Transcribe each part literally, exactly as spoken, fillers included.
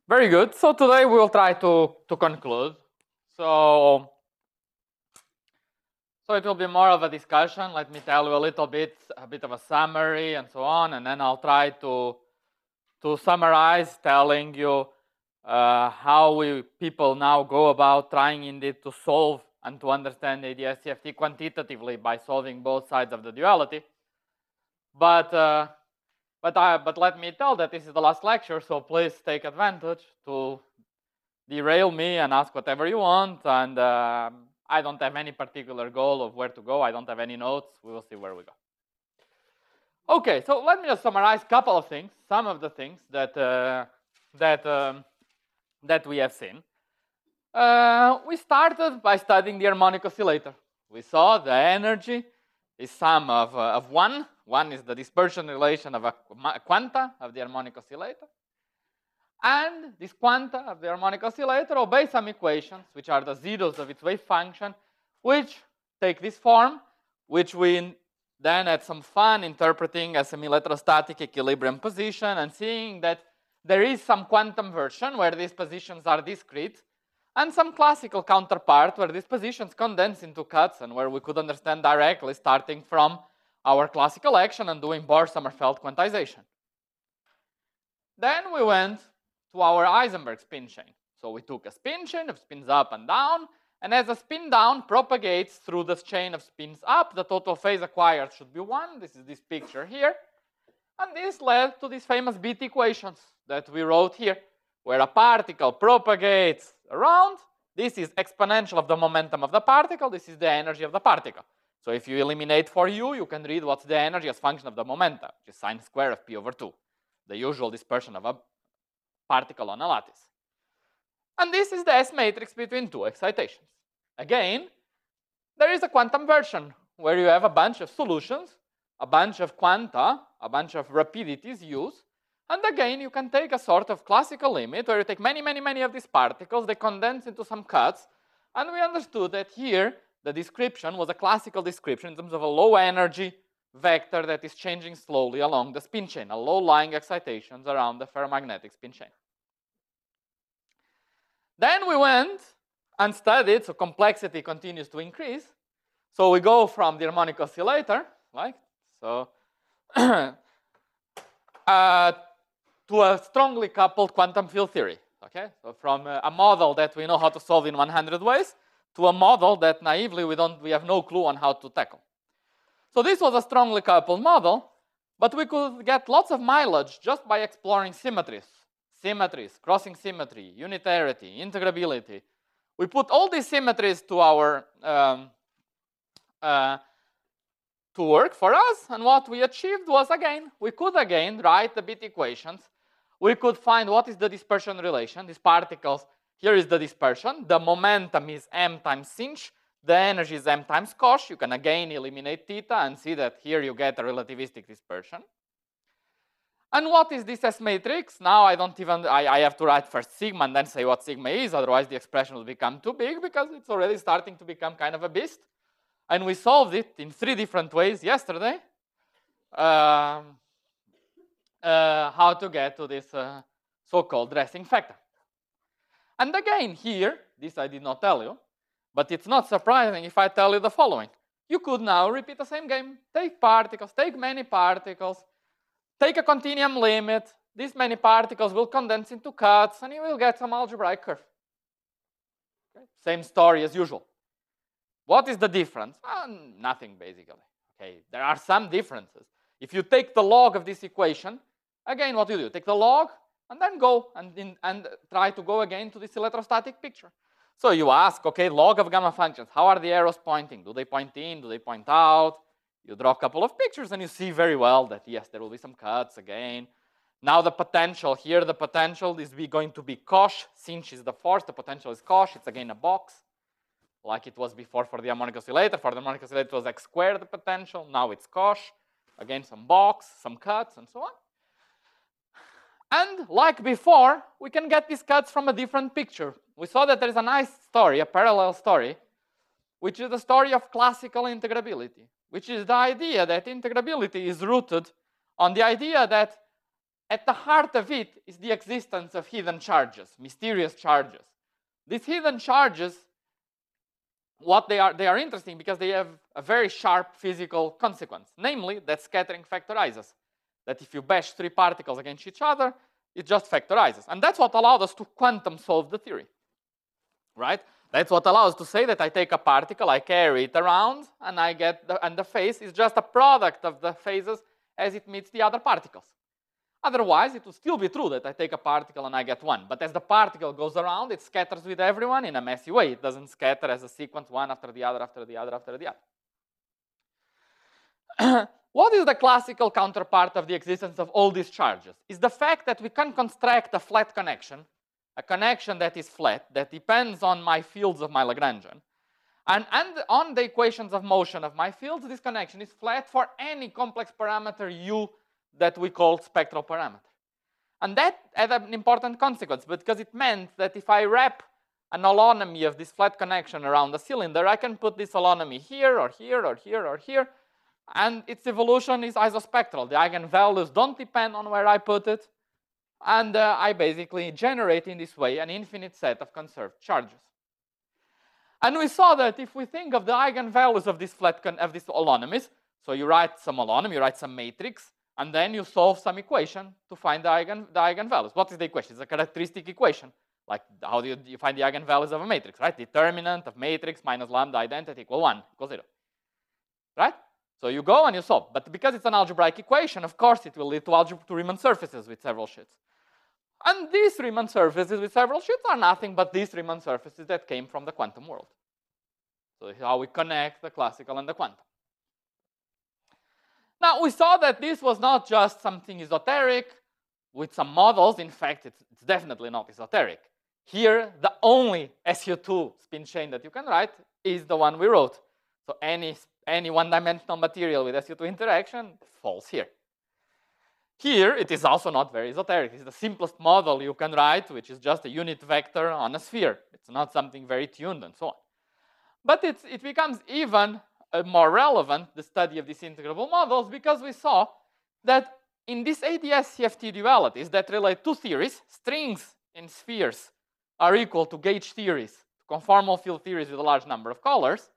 Very good. So today we will try to, to conclude. So, so it will be more of a discussion. Let me tell you a little bit, a bit of a summary and so on, and then I'll try to, to summarize, telling you uh, how we people now go about trying indeed to solve and to understand A D S C F T quantitatively by solving both sides of the duality. But uh, but I but let me tell that this is the last lecture, so please take advantage to derail me and ask whatever you want. And uh, I don't have any particular goal of where to go. I don't have any notes. We will see where we go. Okay, so let me just summarize a couple of things, some of the things that uh, that um, that we have seen. Uh, we started by studying the harmonic oscillator. We saw the energy is sum of, uh, of one. One is the dispersion relation of a quanta of the harmonic oscillator. And this quanta of the harmonic oscillator obey some equations, which are the zeros of its wave function, which take this form, which we then had some fun interpreting as a electrostatic equilibrium position and seeing that there is some quantum version where these positions are discrete, and some classical counterpart where these positions condense into cuts and where we could understand directly starting from our classical action and doing Bohr-Sommerfeld quantization. Then we went to our Heisenberg spin chain. So we took a spin chain of spins up and down, and as a spin down propagates through this chain of spins up, the total phase acquired should be one. This is this picture here. And this led to these famous Beat equations that we wrote here, where a particle propagates around. This is exponential of the momentum of the particle. This is the energy of the particle. So if you eliminate for u, you can read what's the energy as function of the momentum, which is sine square of p over two, the usual dispersion of a particle on a lattice. And this is the S matrix between two excitations. Again, there is a quantum version where you have a bunch of solutions, a bunch of quanta, a bunch of rapidities used. And again, you can take a sort of classical limit where you take many, many, many of these particles, they condense into some cuts. And we understood that here, the description was a classical description in terms of a low energy vector that is changing slowly along the spin chain, a low-lying excitations around the ferromagnetic spin chain. Then we went and studied, so complexity continues to increase. So we go from the harmonic oscillator, like so, uh, to a strongly coupled quantum field theory. Okay, so from a model that we know how to solve in one hundred ways to a model that naively we don't, we have no clue on how to tackle. So this was a strongly coupled model, but we could get lots of mileage just by exploring symmetries. Symmetries, crossing symmetry, unitarity, integrability. We put all these symmetries to our um, uh, to work for us, and what we achieved was, again, we could again write the Beat equations. We could find what is the dispersion relation. These particles, here is the dispersion. The momentum is m times sinh. The energy is m times cosh. You can again eliminate theta and see that here you get a relativistic dispersion. And what is this S matrix? Now I don't even, I, I have to write first sigma and then say what sigma is, otherwise the expression will become too big because it's already starting to become kind of a beast. And we solved it in three different ways yesterday. Um, uh, how to get to this uh, so-called dressing factor. And again here, this I did not tell you, but it's not surprising if I tell you the following. You could now repeat the same game. Take particles, take many particles, take a continuum limit. These many particles will condense into cuts, and you will get some algebraic curve. Okay? Same story as usual. What is the difference? Uh, nothing, basically. Okay, there are some differences. If you take the log of this equation, again, what do you do? Take the log, and then go and, in, and try to go again to this electrostatic picture. So you ask, okay, log of gamma functions, how are the arrows pointing? Do they point in? Do they point out? You draw a couple of pictures and you see very well that, yes, there will be some cuts again. Now the potential, here the potential is going to be cosh. Sinh is the force, the potential is cosh. It's again a box, like it was before for the harmonic oscillator. For the harmonic oscillator, it was x squared the potential. Now it's cosh. Again, some box, some cuts, and so on. And like before, we can get these cuts from a different picture. We saw that there is a nice story, a parallel story, which is the story of classical integrability, which is the idea that integrability is rooted on the idea that at the heart of it is the existence of hidden charges, mysterious charges. These hidden charges, what they are, they are interesting because they have a very sharp physical consequence, namely that scattering factorizes. That if you bash three particles against each other, it just factorizes. And that's what allowed us to quantum solve the theory, right? That's what allows us to say that I take a particle, I carry it around, and I get the, and the phase is just a product of the phases as it meets the other particles. Otherwise, it would still be true that I take a particle and I get one. But as the particle goes around, it scatters with everyone in a messy way. It doesn't scatter as a sequence, one after the other, after the other, after the other. What is the classical counterpart of the existence of all these charges? Is the fact that we can construct a flat connection, a connection that is flat, that depends on my fields of my Lagrangian. And, and on the equations of motion of my fields, this connection is flat for any complex parameter u that we call spectral parameter. And that had an important consequence because it meant that if I wrap an holonomy of this flat connection around the cylinder, I can put this holonomy here or here or here or here, and its evolution is isospectral. The eigenvalues don't depend on where I put it, and uh, I basically generate in this way an infinite set of conserved charges. And we saw that if we think of the eigenvalues of this flat con of these holonomies, so you write some holonomy, you write some matrix, and then you solve some equation to find the, eigen, the eigenvalues. What is the equation? It's a characteristic equation. Like how do you, you find the eigenvalues of a matrix, right? Determinant of matrix minus lambda identity equal one, equal zero. Right? So you go and you solve. But because it's an algebraic equation, of course, it will lead to, algebra, to Riemann surfaces with several sheets. And these Riemann surfaces with several sheets are nothing but these Riemann surfaces that came from the quantum world. So this is how we connect the classical and the quantum. Now, we saw that this was not just something esoteric with some models. In fact, it's, it's definitely not esoteric. Here, the only S U two spin chain that you can write is the one we wrote. So any, any one-dimensional material with S U two interaction falls here. Here, it is also not very esoteric. It's the simplest model you can write, which is just a unit vector on a sphere. It's not something very tuned and so on. But it's, it becomes even uh, more relevant, the study of these integrable models, because we saw that in these A D S C F T dualities that relate to theories, strings in spheres are equal to gauge theories, conformal field theories with a large number of colors.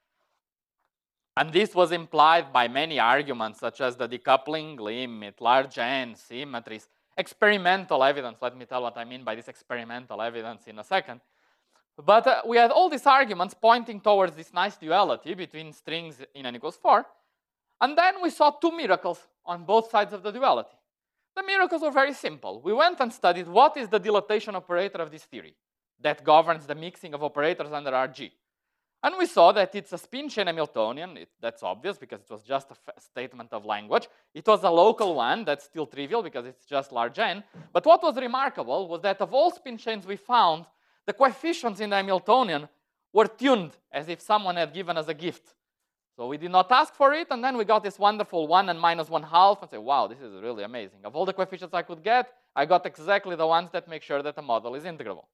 And this was implied by many arguments, such as the decoupling limit, large n, symmetries, experimental evidence. Let me tell what I mean by this experimental evidence in a second. But uh, we had all these arguments pointing towards this nice duality between strings in n equals four. And then we saw two miracles on both sides of the duality. The miracles were very simple. We went and studied what is the dilatation operator of this theory that governs the mixing of operators under R G. And we saw that it's a spin chain Hamiltonian. It, that's obvious because it was just a statement of language. It was a local one. That's still trivial because it's just large n. But what was remarkable was that of all spin chains we found, the coefficients in the Hamiltonian were tuned as if someone had given us a gift. So we did not ask for it, and then we got this wonderful one and minus one half, and say, wow, this is really amazing. Of all the coefficients I could get, I got exactly the ones that make sure that the model is integrable.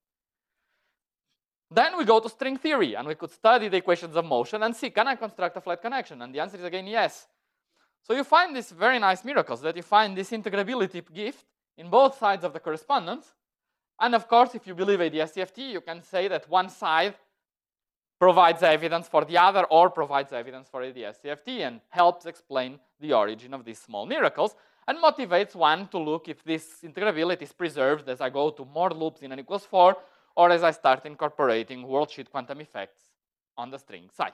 Then we go to string theory, and we could study the equations of motion and see, can I construct a flat connection? And the answer is again, yes. So you find these very nice miracles, that you find this integrability gift in both sides of the correspondence. And of course, if you believe A D S C F T, you can say that one side provides evidence for the other or provides evidence for A D S C F T and helps explain the origin of these small miracles and motivates one to look if this integrability is preserved as I go to more loops in n equals four or as I start incorporating worldsheet quantum effects on the string side.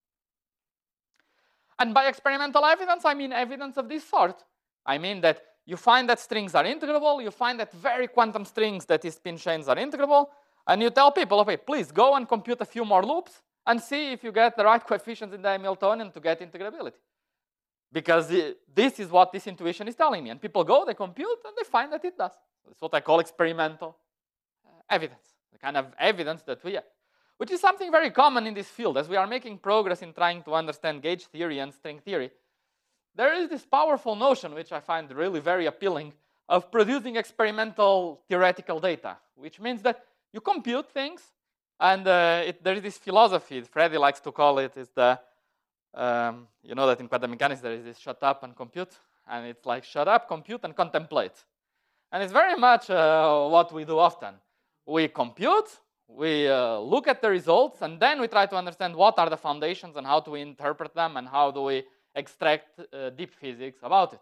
And by experimental evidence, I mean evidence of this sort. I mean that you find that strings are integrable, you find that very quantum strings, that is spin chains, are integrable, and you tell people, okay, please go and compute a few more loops and see if you get the right coefficients in the Hamiltonian to get integrability. Because it, this is what this intuition is telling me. And people go, they compute, and they find that it does. That's what I call experimental uh, evidence, the kind of evidence that we have, which is something very common in this field. As we are making progress in trying to understand gauge theory and string theory, there is this powerful notion, which I find really very appealing, of producing experimental theoretical data, which means that you compute things, and uh, it, there is this philosophy, Freddie likes to call it, is the, um, you know that in quantum mechanics there is this shut up and compute, and it's like shut up, compute, and contemplate. And it's very much uh, what we do often. We compute, we uh, look at the results, and then we try to understand what are the foundations and how do we interpret them and how do we extract uh, deep physics about it.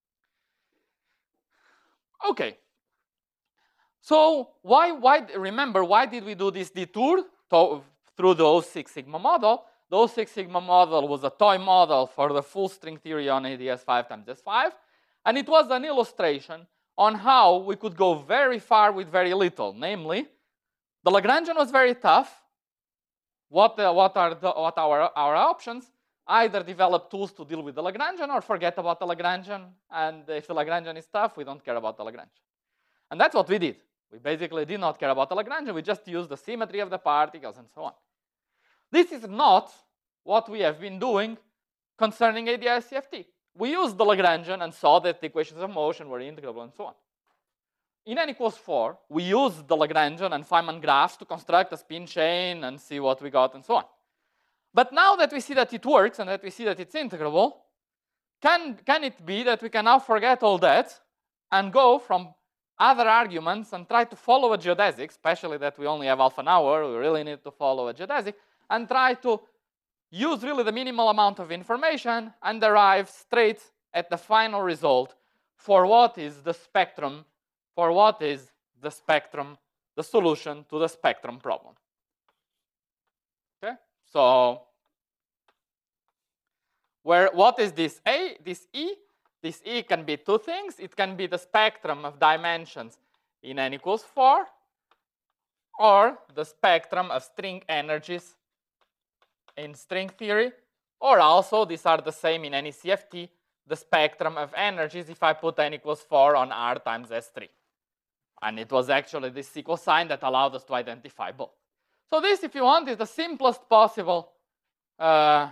Okay. So why, why, remember, why did we do this detour to, through the O six sigma model? The O six sigma model was a toy model for the full string theory on A D S five times S five, and it was an illustration on how we could go very far with very little. Namely, the Lagrangian was very tough. What, uh, what are the, what our, our options? Either develop tools to deal with the Lagrangian or forget about the Lagrangian. And if the Lagrangian is tough, we don't care about the Lagrangian. And that's what we did. We basically did not care about the Lagrangian. We just used the symmetry of the particles and so on. This is not what we have been doing concerning A D S C F T. We used the Lagrangian and saw that the equations of motion were integrable and so on. In n equals four, we used the Lagrangian and Feynman graphs to construct a spin chain and see what we got and so on. But now that we see that it works and that we see that it's integrable, can, can it be that we can now forget all that and go from other arguments and try to follow a geodesic, especially that we only have half an hour, we really need to follow a geodesic, and try to use really the minimal amount of information and arrive straight at the final result for what is the spectrum, for what is the spectrum, the solution to the spectrum problem. Okay, so where what is this A, this E? This E can be two things. It can be the spectrum of dimensions in n equals four, or the spectrum of string energies in string theory, or also these are the same in any C F T, the spectrum of energies if I put n equals four on R times S three. And it was actually this equal sign that allowed us to identify both. So this, if you want, is the simplest possible uh,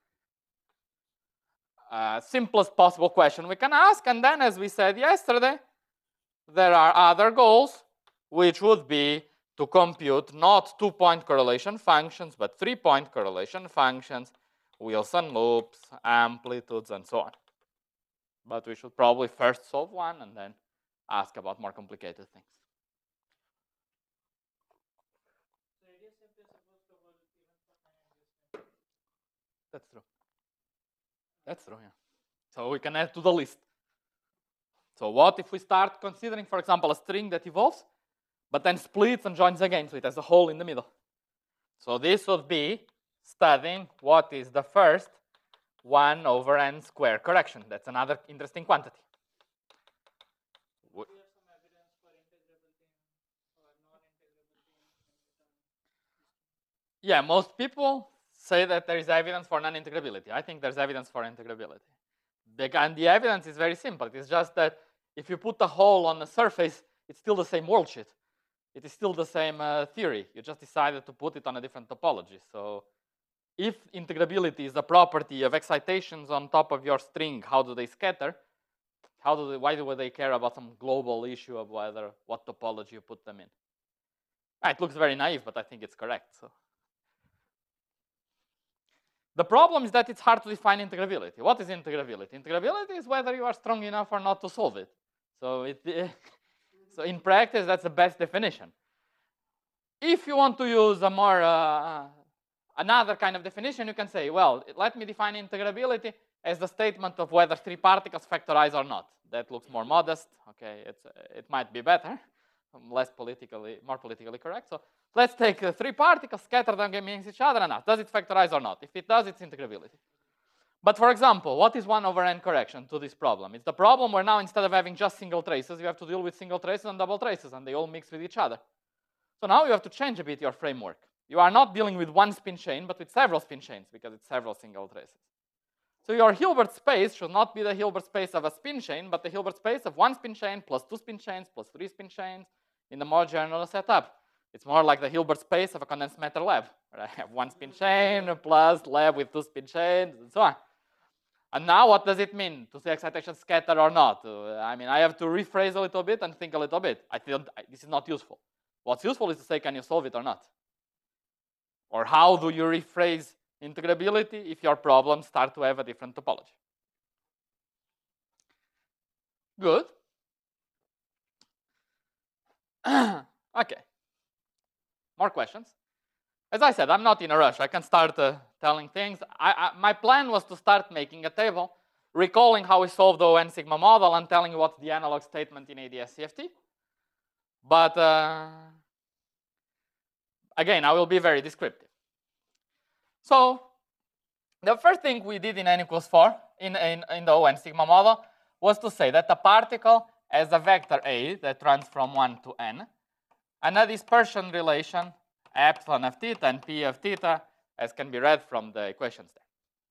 uh, simplest possible question we can ask. And then, as we said yesterday, there are other goals, which would be to compute not two-point correlation functions, but three-point correlation functions, Wilson loops, amplitudes, and so on. But we should probably first solve one and then ask about more complicated things. That's true. That's true, yeah. So we can add to the list. So what if we start considering, for example, a string that evolves, but then splits and joins again, so it has a hole in the middle. So this would be studying what is the first one over n squared correction. That's another interesting quantity. Yeah, most people say that there is evidence for non-integrability. I think there's evidence for integrability. And the evidence is very simple. It's just that if you put a hole on the surface, it's still the same worldsheet. It is still the same uh, theory. You just decided to put it on a different topology. So if integrability is a property of excitations on top of your string, how do they scatter? How do they, why do they care about some global issue of whether what topology you put them in? Ah, it looks very naive, but I think it's correct. So the problem is that it's hard to define integrability. What is integrability? Integrability is whether you are strong enough or not to solve it. So, it, so in practice, that's the best definition. If you want to use a more uh, another kind of definition, you can say, well, let me define integrability as the statement of whether three particles factorize or not. That looks more modest. Okay, it's, it might be better, less politically, more politically correct. So let's take uh, three particles, scatter them against each other, and ask, does it factorize or not? If it does, it's integrability. But for example, what is one over n correction to this problem? It's the problem where now instead of having just single traces, you have to deal with single traces and double traces, and they all mix with each other. So now you have to change a bit your framework. You are not dealing with one spin chain, but with several spin chains, because it's several single traces. So your Hilbert space should not be the Hilbert space of a spin chain, but the Hilbert space of one spin chain plus two spin chains plus three spin chains in the more general setup. It's more like the Hilbert space of a condensed matter lab, where I have one spin chain plus lab with two spin chains and so on. And now what does it mean to say excitation scatter or not? Uh, I mean, I have to rephrase a little bit and think a little bit. I feel this is not useful. What's useful is to say, can you solve it or not? Or how do you rephrase integrability if your problems start to have a different topology? Good. Okay. More questions? As I said, I'm not in a rush. I can start uh, telling things. I, I, my plan was to start making a table, recalling how we solved the O N sigma model and telling you what's the analog statement in A D S C F T. But uh, again, I will be very descriptive. So the first thing we did in n equals four in, in, in the O N sigma model was to say that the particle has a vector A that runs from one to n, and a dispersion relation epsilon of theta and p of theta, as can be read from the equations there.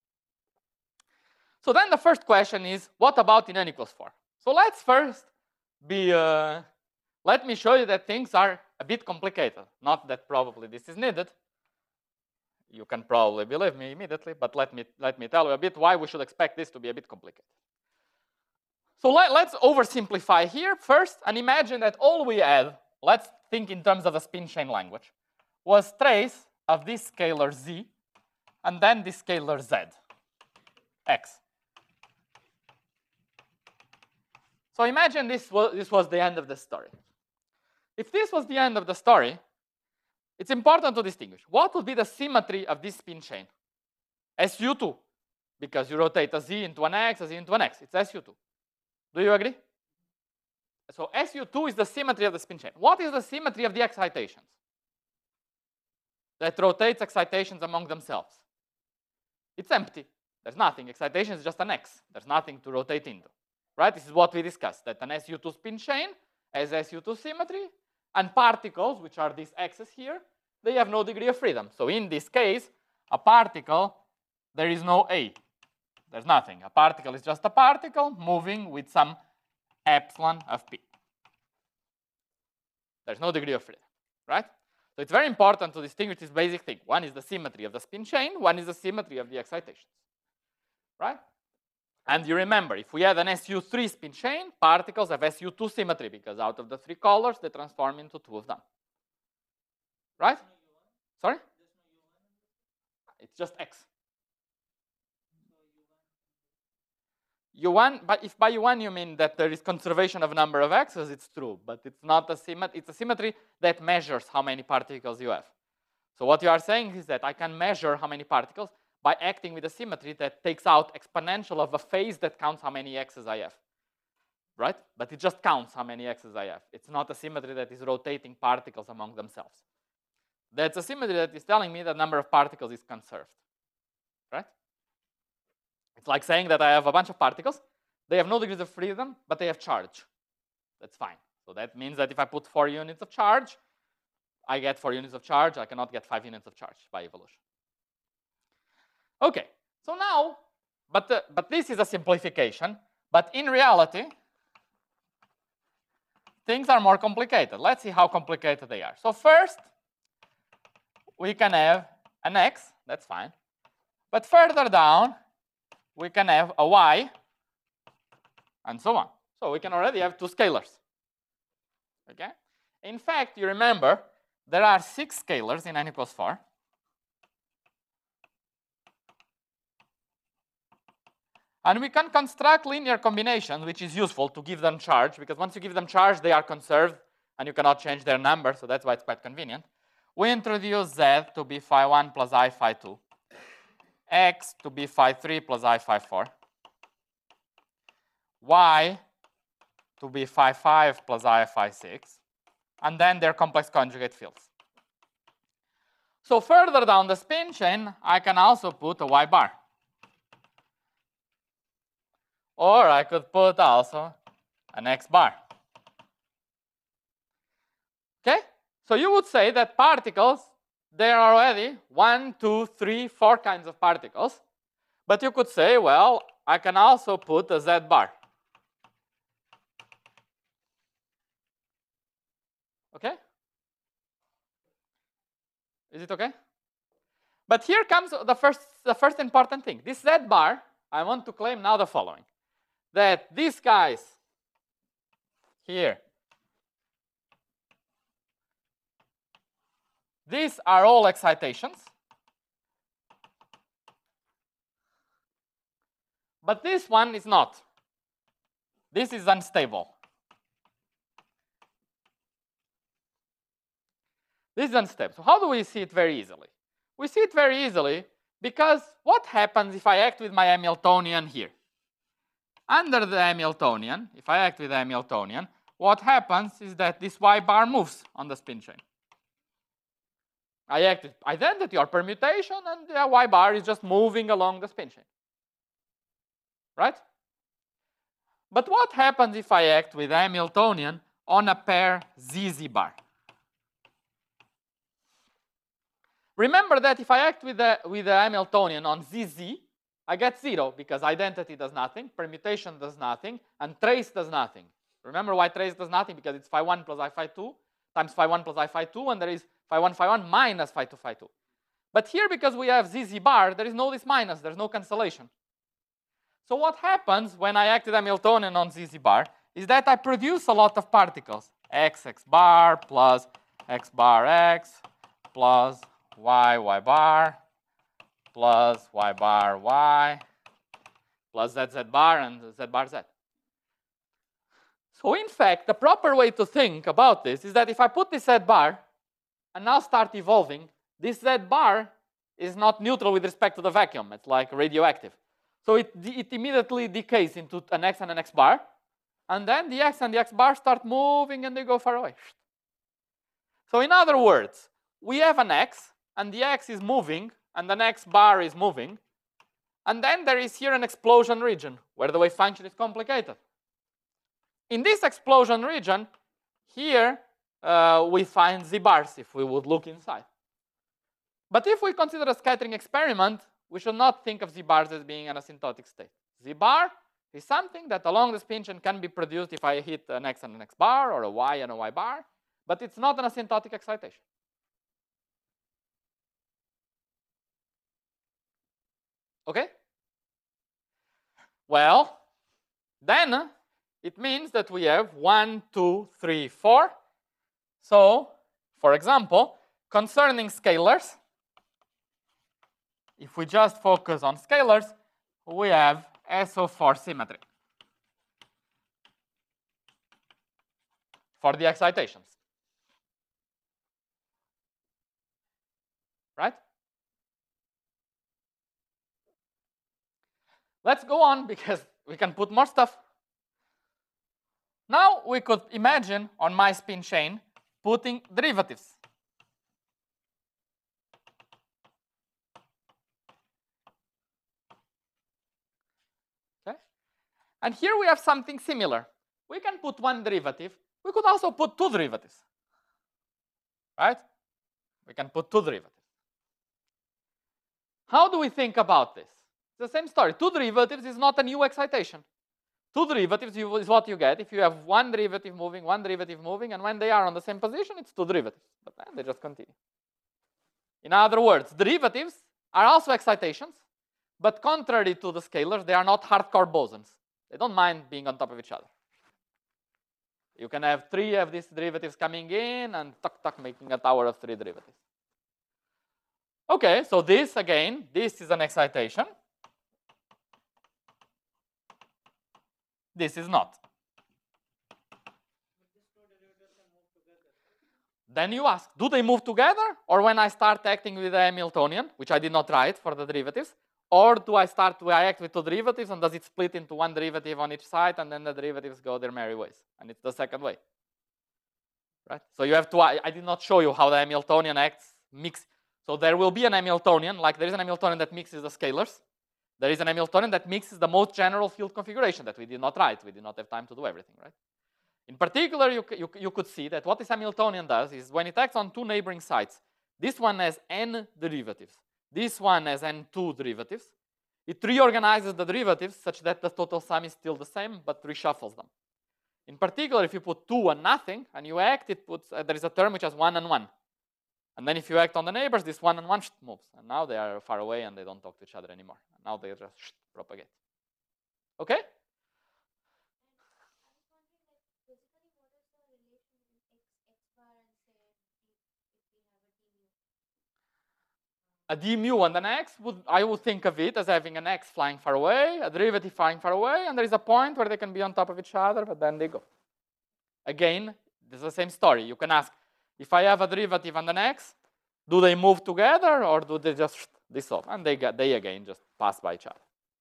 So then the first question is, what about in n equals four? So let's first be, uh, let me show you that things are a bit complicated. Not that probably this is needed. You can probably believe me immediately, but let me, let me tell you a bit why we should expect this to be a bit complicated. So let, let's oversimplify here first and imagine that all we had, let's think in terms of a spin chain language, was trace of this scalar z and then this scalar z, x. So imagine this was, this was the end of the story. If this was the end of the story, it's important to distinguish. What would be the symmetry of this spin chain? S U two, because you rotate a z into an x, a z into an x. It's S U two. Do you agree? So S U two is the symmetry of the spin chain. What is the symmetry of the excitations that rotates excitations among themselves? It's empty. There's nothing. Excitation is just an x. There's nothing to rotate into. Right? This is what we discussed, that an S U two spin chain has S U two symmetry, and particles, which are these x's here, they have no degree of freedom. So in this case, a particle, there is no A. There's nothing. A particle is just a particle moving with some epsilon of p. There's no degree of freedom, right? So it's very important to distinguish this basic thing. One is the symmetry of the spin chain, one is the symmetry of the excitations, right? And you remember, if we had an S U three spin chain, particles have S U two symmetry because out of the three colors, they transform into two of them. Right? Sorry? It's just X. U one, but if by U one you mean that there is conservation of number of X's, it's true, but it's not a symmetry. It's a symmetry that measures how many particles you have. So what you are saying is that I can measure how many particles by acting with a symmetry that takes out exponential of a phase that counts how many x's I have, right? But it just counts how many x's I have. It's not a symmetry that is rotating particles among themselves. That's a symmetry that is telling me the number of particles is conserved, right? It's like saying that I have a bunch of particles. They have no degrees of freedom, but they have charge. That's fine. So that means that if I put four units of charge, I get four units of charge. I cannot get five units of charge by evolution. Okay, so now, but, uh, but this is a simplification, but in reality, things are more complicated. Let's see how complicated they are. So first, we can have an x, that's fine. But further down, we can have a y, and so on. So we can already have two scalars, okay? In fact, you remember, there are six scalars in n equals four. And we can construct linear combinations, which is useful to give them charge, because once you give them charge, they are conserved, and you cannot change their number, so that's why it's quite convenient. We introduce z to be phi one plus I phi two, x to be phi three plus I phi four, y to be phi five plus I phi six, and then their complex conjugate fields. So further down the spin chain, I can also put a y bar. Or I could put also an x bar. Okay? So you would say that particles, there are already one, two, three, four kinds of particles. But you could say, well, I can also put a z bar. Okay? Is it okay? But here comes the first, the first important thing. This z bar, I want to claim now the following. That these guys here, these are all excitations. But this one is not. This is unstable. This is one step. So how do we see it very easily? We see it very easily because what happens if I act with my Hamiltonian here? Under the Hamiltonian, if I act with the Hamiltonian, what happens is that this y bar moves on the spin chain. I act with identity or permutation, and the y bar is just moving along the spin chain. Right? But what happens if I act with Hamiltonian on a pair Z Z bar? Remember that if I act with the, with the Hamiltonian on Z Z, I get zero because identity does nothing, permutation does nothing, and trace does nothing. Remember why trace does nothing? Because it's phi one plus I phi two times phi one plus I phi two, and there is phi one phi one minus phi two phi two. But here, because we have Z Z bar, there is no this minus, there's no cancellation. So what happens when I act with Hamiltonian on Z Z bar is that I produce a lot of particles. X x bar plus x bar x plus y y bar plus y bar y plus z z bar and z bar z. So in fact, the proper way to think about this is that if I put this z bar and now start evolving, this z bar is not neutral with respect to the vacuum. It's like radioactive. So it, it immediately decays into an x and an x bar, and then the x and the x bar start moving and they go far away. So in other words, we have an x, and the x is moving, and the x bar is moving, and then there is here an explosion region where the wave function is complicated. In this explosion region, here uh, we find z bars if we would look inside. But if we consider a scattering experiment, we should not think of z bars as being an asymptotic state. Z bar is something that along the spin chain can be produced if I hit an x and an x bar, or a y and a y bar, but it's not an asymptotic excitation. Okay? Well, then it means that we have one, two, three, four. So, for example, concerning scalars, if we just focus on scalars, we have S O four symmetry for the excitations. Right? Let's go on because we can put more stuff. Now we could imagine on my spin chain putting derivatives. Okay? And here we have something similar. We can put one derivative. We could also put two derivatives. Right? We can put two derivatives. How do we think about this? It's the same story. Two derivatives is not a new excitation. Two derivatives is what you get if you have one derivative moving, one derivative moving, and when they are on the same position, it's two derivatives. But then they just continue. In other words, derivatives are also excitations, but contrary to the scalars, they are not hardcore bosons. They don't mind being on top of each other. You can have three of these derivatives coming in and tuck tuck making a tower of three derivatives. Okay, so this again, this is an excitation. This is not. Then you ask, do they move together? Or when I start acting with the Hamiltonian, which I did not write for the derivatives, or do I start to act with two derivatives and does it split into one derivative on each side and then the derivatives go their merry ways? And it's the second way. Right? So you have to, I, I did not show you how the Hamiltonian acts mix. So there will be an Hamiltonian, like there is an Hamiltonian that mixes the scalars. There is an Hamiltonian that mixes the most general field configuration that we did not write. We did not have time to do everything, right? In particular, you, you, you could see that what this Hamiltonian does is when it acts on two neighboring sites, this one has n derivatives, this one has n two derivatives. It reorganizes the derivatives such that the total sum is still the same, but reshuffles them. In particular, if you put two and nothing, and you act, it puts, uh, there is a term which has one and one. And then if you act on the neighbors, this one and one moves. And now they are far away and they don't talk to each other anymore. And now they just propagate. Okay? A d mu and an x, would, I would think of it as having an x flying far away, a derivative flying far away, and there is a point where they can be on top of each other, but then they go. Again, this is the same story. You can ask, if I have a derivative and an x, do they move together or do they just dissolve? And they get, they again just pass by each other.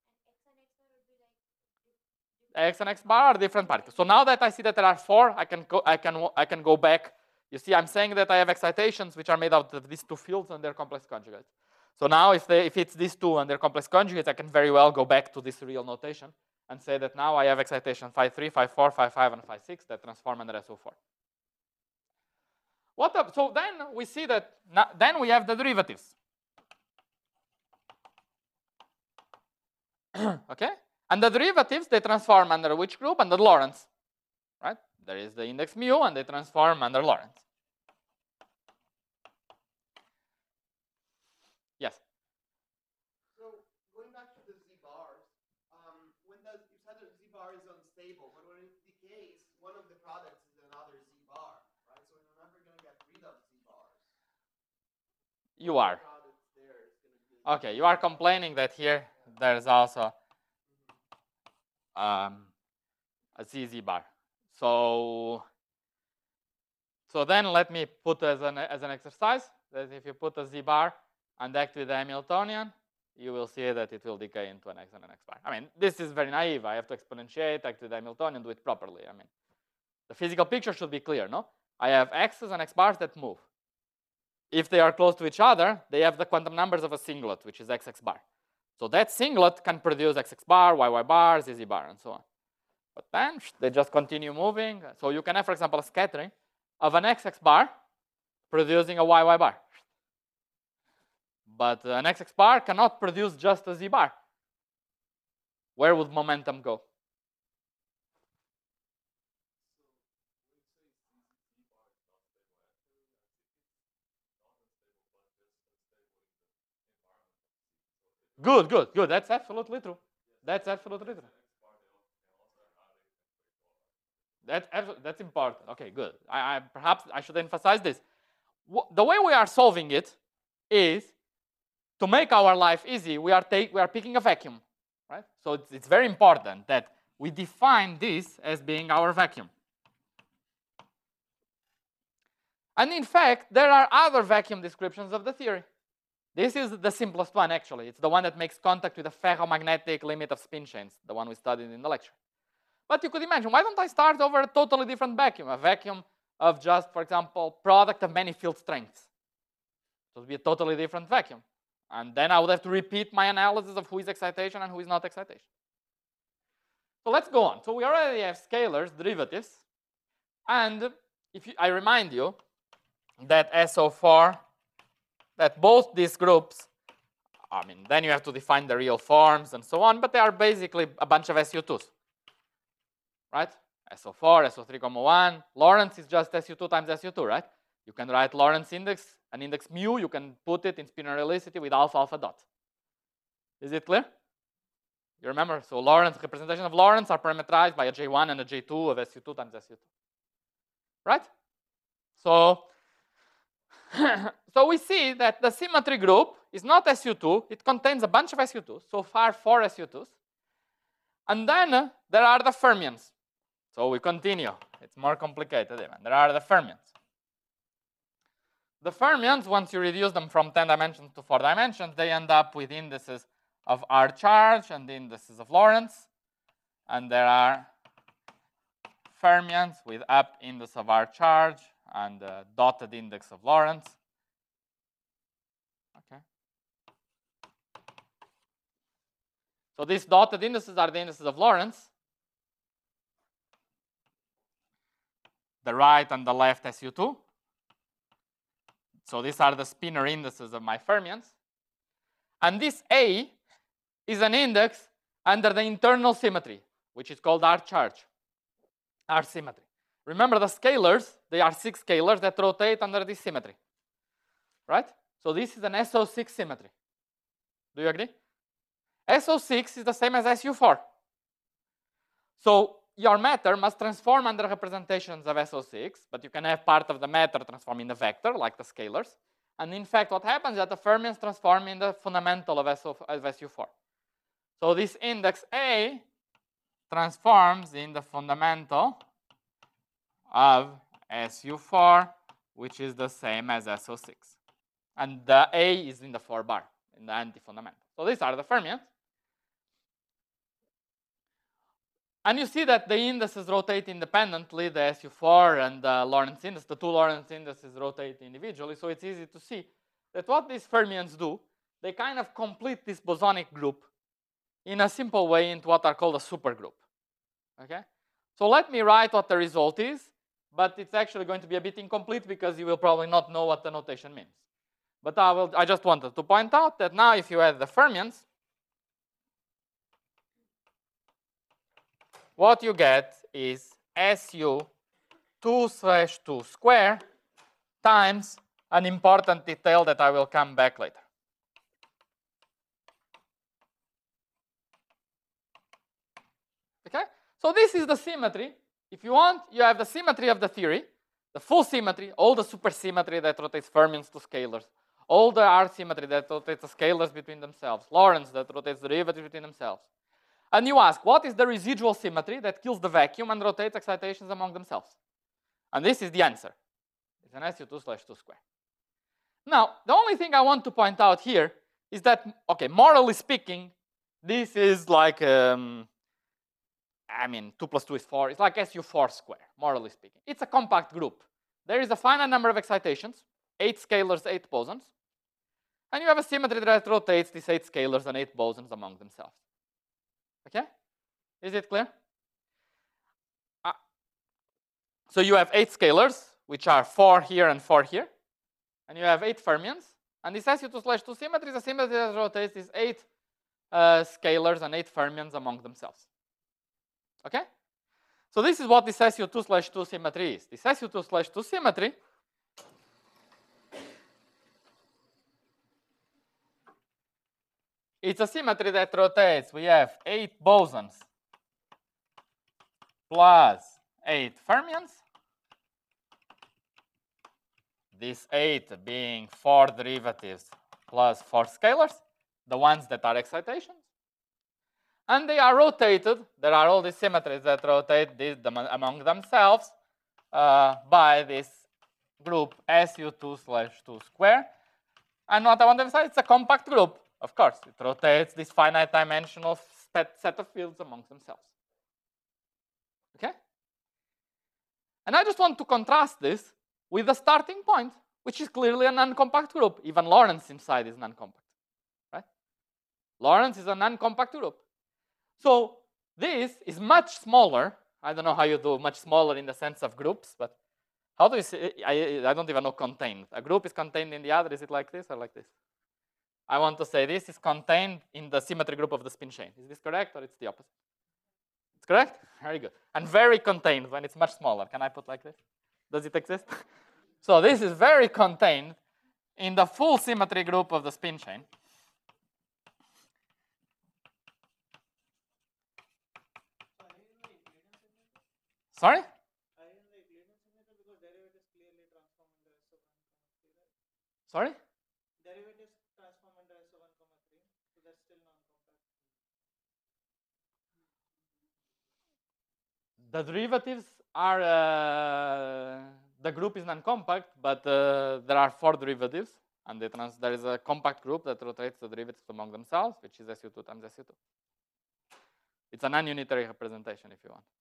X and x bar are different particles. So now that I see that there are four, I can go, I can, I can go back. You see, I'm saying that I have excitations which are made out of these two fields and their complex conjugates. So now if, they, if it's these two and their complex conjugates, I can very well go back to this real notation and say that now I have excitation phi three, phi four, phi five, and phi six that transform under S O four. What up? So then we see that, now, then we have the derivatives. Okay? And the derivatives, they transform under which group? Under Lorentz, right? There is the index mu, and they transform under Lorentz. Yes? So going back to the Z bars, um, when the, you said that Z bar is unstable, but when it decays, one of the products is another Z bar, right? So we're never going to get rid of Z bars. You are. Okay, you are complaining that here there's also um, a Z Z bar. So, so then let me put as an, as an exercise that if you put a Z bar and act with the Hamiltonian, you will see that it will decay into an X and an X bar. I mean, this is very naive. I have to exponentiate, act with the Hamiltonian, do it properly. I mean, the physical picture should be clear, no? I have X's and X bars that move. If they are close to each other, they have the quantum numbers of a singlet, which is X X bar. So that singlet can produce X X bar, Y Y bar, Z Z bar, and so on. But then they just continue moving. So you can have, for example, a scattering of an X X bar producing a Y Y bar. But an X X bar cannot produce just a Z bar. Where would momentum go? Good, good, good. That's absolutely true. That's absolutely true. That's that's important. Okay, good. I, I perhaps I should emphasize this. The way we are solving it is to make our life easy. We are take we are picking a vacuum, right? So it's, it's very important that we define this as being our vacuum. And in fact, there are other vacuum descriptions of the theory. This is the simplest one, actually. It's the one that makes contact with the ferromagnetic limit of spin chains, the one we studied in the lecture. But you could imagine, why don't I start over a totally different vacuum, a vacuum of just, for example, product of many field strengths. So it would be a totally different vacuum. And then I would have to repeat my analysis of who is excitation and who is not excitation. So let's go on. So we already have scalars, derivatives. And if you, I remind you that S O four, that both these groups, I mean, then you have to define the real forms and so on, but they are basically a bunch of S U twos, right? S O four, S O three, one. Lorentz is just S U two times S U two, right? You can write Lorentz index, an index mu, you can put it in spinor-helicity with alpha alpha dot. Is it clear? You remember? So Lorentz, representation of Lorentz are parameterized by a J one and a J two of S U two times S U two. Right? So, so we see that the symmetry group is not S U two. It contains a bunch of S U twos. So far, four S U twos. And then uh, there are the fermions. So we continue. It's more complicated even. There are the fermions. The fermions, once you reduce them from ten dimensions to four dimensions, they end up with indices of R charge and indices of Lorentz. And there are fermions with up index of R charge and uh, dotted index of Lorentz. Okay. So these dotted indices are the indices of Lorentz. The right and the left S U two. So these are the spinor indices of my fermions. And this A is an index under the internal symmetry, which is called R charge, R symmetry. Remember the scalars, they are six scalars that rotate under this symmetry, right? So this is an S O six symmetry. Do you agree? S O six is the same as S U four. So your matter must transform under representations of S O six, but you can have part of the matter transform in a vector, like the scalars. And in fact, what happens is that the fermions transform in the fundamental of, S O, of S U four. So this index A transforms in the fundamental of S U four which is the same as S O six. And the A is in the four bar, in the anti-fundamental. So these are the fermions. And you see that the indices rotate independently, the S U four and the Lorentz index, the two Lorentz indices rotate individually, so it's easy to see that what these fermions do, they kind of complete this bosonic group in a simple way into what are called a supergroup. Okay? So let me write what the result is, but it's actually going to be a bit incomplete because you will probably not know what the notation means. But I, will, I just wanted to point out that now if you add the fermions, what you get is S U two slash two square times an important detail that I will come back later. Okay? So this is the symmetry. If you want, you have the symmetry of the theory, the full symmetry, all the supersymmetry that rotates fermions to scalars, all the R symmetry that rotates the scalars between themselves, Lorentz that rotates derivatives between themselves. And you ask, what is the residual symmetry that kills the vacuum and rotates excitations among themselves? And this is the answer. It's an S U two slash two square. Now, the only thing I want to point out here is that, okay, morally speaking, this is like, um, I mean, two plus two is four. It's like S U four square, morally speaking. It's a compact group. There is a finite number of excitations, eight scalars, eight bosons. And you have a symmetry that rotates these eight scalars and eight bosons among themselves. Okay? Is it clear? Uh, so you have eight scalars, which are four here and four here. And you have eight fermions. And this S U two slash two symmetry is a symmetry that rotates these eight uh, scalars and eight fermions among themselves. Okay? So this is what this S U two slash two symmetry is. This S U two slash two symmetry it's a symmetry that rotates. We have eight bosons plus eight fermions. These eight being four derivatives plus four scalars, the ones that are excitations. And they are rotated. There are all these symmetries that rotate this, them, among themselves uh, by this group S U two slash two square. And what I want to emphasize, it's a compact group. Of course, it rotates this finite dimensional set of fields amongst themselves. Okay? And I just want to contrast this with the starting point, which is clearly a non-compact group. Even Lorentz inside is non-compact. Right? Lorentz is a non-compact group. So this is much smaller. I don't know how you do much smaller in the sense of groups, but how do you say, I, I don't even know contained. A group is contained in the other. Is it like this or like this? I want to say this is contained in the symmetry group of the spin chain. Is this correct or it's the opposite? It's correct? Very good. And very contained when it's much smaller. Can I put like this? Does it exist? So this is very contained in the full symmetry group of the spin chain. Sorry? Sorry? Derivatives transform under S O one, three, so that's still non-compact. The derivatives are, uh, the group is non-compact, but uh, there are four derivatives, and they trans there is a compact group that rotates the derivatives among themselves, which is S U two times S U two. It's a non-unitary representation, if you want.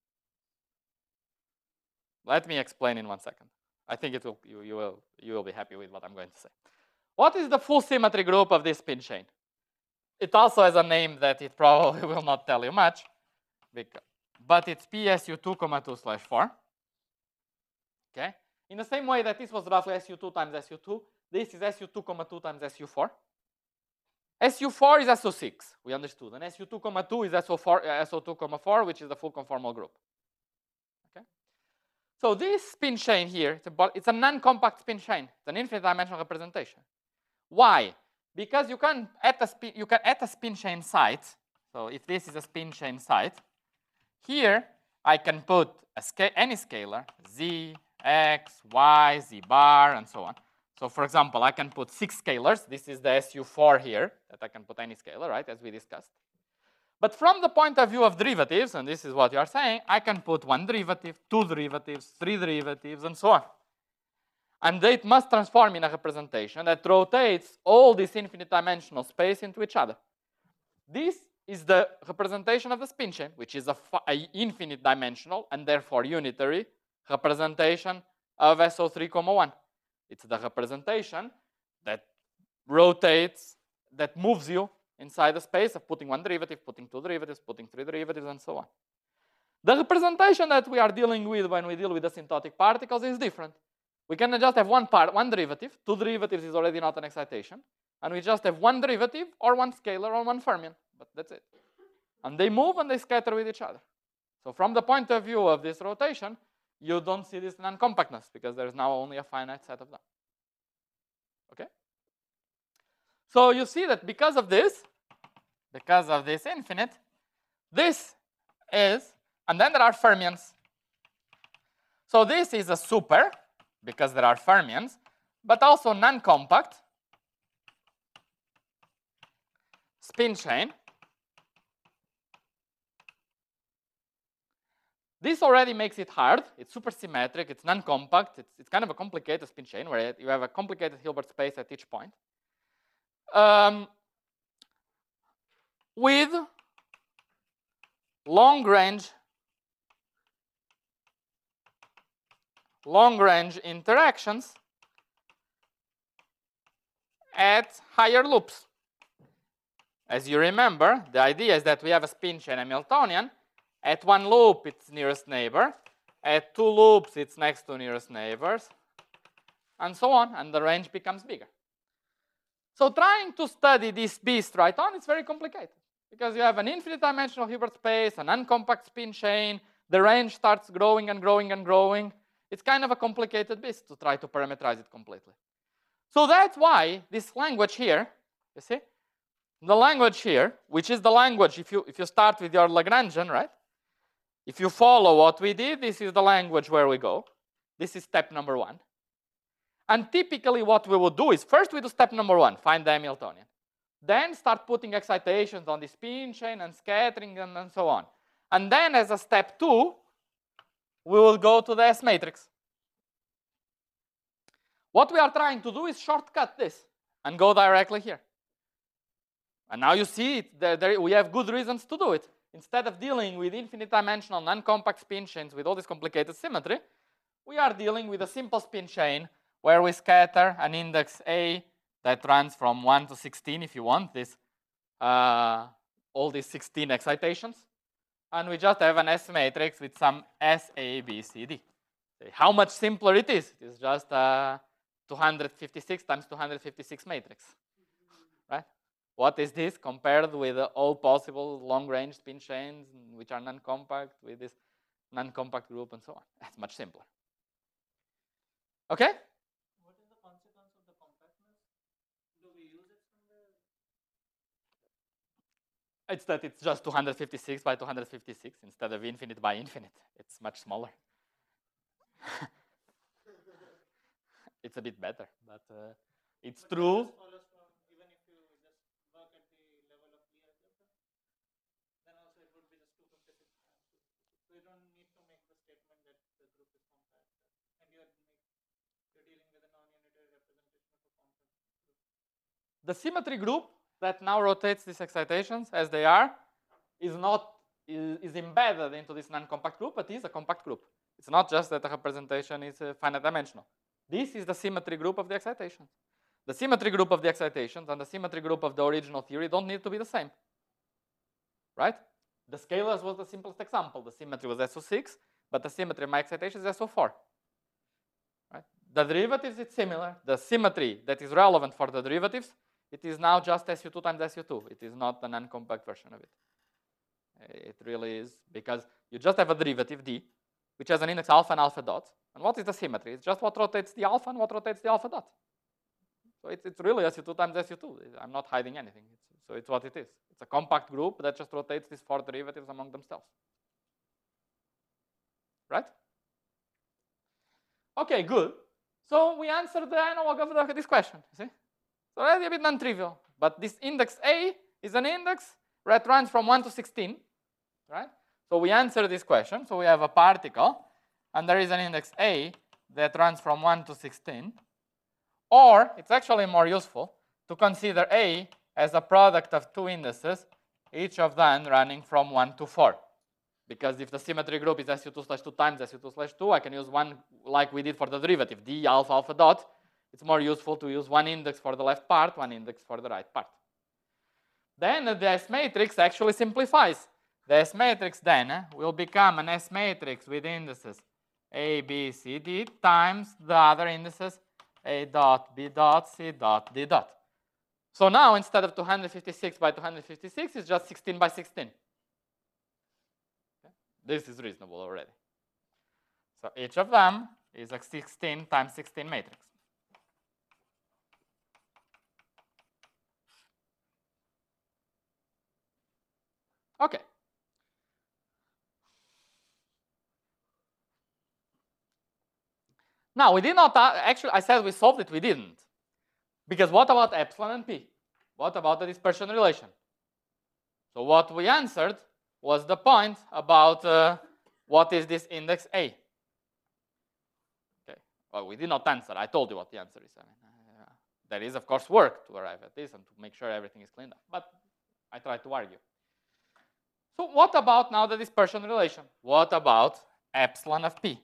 Let me explain in one second. I think it will, you, you, will, you will be happy with what I'm going to say. What is the full symmetry group of this spin chain? It also has a name that it probably will not tell you much, because, but it's P S U two, two slash four. Okay? In the same way that this was roughly S U two times S U two, this is S U two, two times S U four. S U four is S O six, we understood, and S U two, two is S O two, four, which is the full conformal group. Okay? So this spin chain here, it's a, it's a non-compact spin chain. It's an infinite dimensional representation. Why? Because you can at a spin, you can at a spin chain site. So if this is a spin chain site, here I can put a sca any scalar, z, x, y, z bar, and so on. So for example, I can put six scalars. This is the S U four here that I can put any scalar, right, as we discussed. But from the point of view of derivatives, and this is what you are saying, I can put one derivative, two derivatives, three derivatives, and so on. And it must transform in a representation that rotates all this infinite dimensional space into each other. This is the representation of the spin chain, which is a, a infinite dimensional and therefore unitary representation of S O three, one. It's the representation that rotates, that moves you inside the space of putting one derivative, putting two derivatives, putting three derivatives, and so on. The representation that we are dealing with when we deal with asymptotic particles is different. We can just have one part, one derivative. Two derivatives is already not an excitation. And we just have one derivative or one scalar or one fermion. But that's it. And they move and they scatter with each other. So from the point of view of this rotation, you don't see this non-compactness because there's now only a finite set of them. Okay? So you see that because of this, because of this infinite, this is, and then there are fermions. So this is a super, because there are fermions, but also non-compact spin chain. This already makes it hard. It's supersymmetric. It's non-compact. It's, it's kind of a complicated spin chain where you have a complicated Hilbert space at each point. Um, with long-range long-range interactions at higher loops. As you remember, the idea is that we have a spin chain Hamiltonian. At one loop, it's nearest neighbor. At two loops, it's next to nearest neighbors, and so on, and the range becomes bigger. So trying to study this beast right on, it's very complicated because you have an infinite dimensional Hilbert space, an uncompact spin chain, the range starts growing and growing and growing. It's kind of a complicated beast to try to parameterize it completely. So that's why this language here, you see, the language here, which is the language, if you, if you start with your Lagrangian, right? If you follow what we did, this is the language where we go. This is step number one. And typically what we would do is first we do step number one, find the Hamiltonian. Then start putting excitations on the spin chain and scattering and, and so on. And then as a step two, we will go to the S matrix. What we are trying to do is shortcut this and go directly here. And now you see it, there, there, we have good reasons to do it. Instead of dealing with infinite dimensional non-compact spin chains with all this complicated symmetry, we are dealing with a simple spin chain where we scatter an index A that runs from one to sixteen, if you want, this, uh, all these sixteen excitations. And we just have an S matrix with some S, A, B, C, D. How much simpler it is? It is just a two hundred fifty-six times two hundred fifty-six matrix, right? What is this compared with all possible long-range spin chains which are non-compact with this non-compact group and so on? That's much simpler. Okay? What is the consequence of the compactness? Do we use it somewhere? It's that it's just two hundred fifty-six by two hundred fifty-six instead of infinite by infinite. It's much smaller. It's a bit better, but uh, it's But true. that follows from even if you just work at the level of Lie algebra, then also it would be just two hundred fifty-six times. So you don't need to make the statement that the group is compact, and you're you're dealing with a non-unitary representation of a compact group. The symmetry group that now rotates these excitations as they are is not is, is embedded into this non-compact group, but is a compact group. It's not just that the representation is uh, finite dimensional. This is the symmetry group of the excitations. The symmetry group of the excitations and the symmetry group of the original theory don't need to be the same, right? The scalars was the simplest example. The symmetry was S O six, but the symmetry of my excitation is S O four. Right? The derivatives, it's similar. The symmetry that is relevant for the derivatives, it is now just S U two times S U two. It is not the non-compact version of it. It really is, because you just have a derivative D, which has an index alpha and alpha dot. And what is the symmetry? It's just what rotates the alpha and what rotates the alpha dot. So it's, it's really S U two times S U two. I'm not hiding anything. It's, so it's what it is. It's a compact group that just rotates these four derivatives among themselves. Right? Okay, good. So we answered the analog of the, this question. See? So already a bit non-trivial. But this index A is an index that runs from one to sixteen. Right? So we answer this question. So we have a particle, and there is an index A that runs from one to sixteen. Or it's actually more useful to consider A as a product of two indices, each of them running from one to four. Because if the symmetry group is S U two slash two times S U two slash two, I can use one like we did for the derivative, d alpha alpha dot. It's more useful to use one index for the left part, one index for the right part. Then the S matrix actually simplifies. The S matrix then will become an S matrix with indices A, B, C, D times the other indices A dot, B dot, C dot, D dot. So now instead of two hundred fifty-six by two hundred fifty-six, it's just sixteen by sixteen. Okay? This is reasonable already. So each of them is a sixteen times sixteen matrix. Okay. Now, we did not, uh, actually, I said we solved it, we didn't. Because what about epsilon and p? What about the dispersion relation? So what we answered was the point about uh, what is this index A. Okay. Well, we did not answer. I told you what the answer is. I mean, uh, there is, of course, work to arrive at this and to make sure everything is cleaned up. But I tried to argue. So what about now the dispersion relation? What about epsilon of p?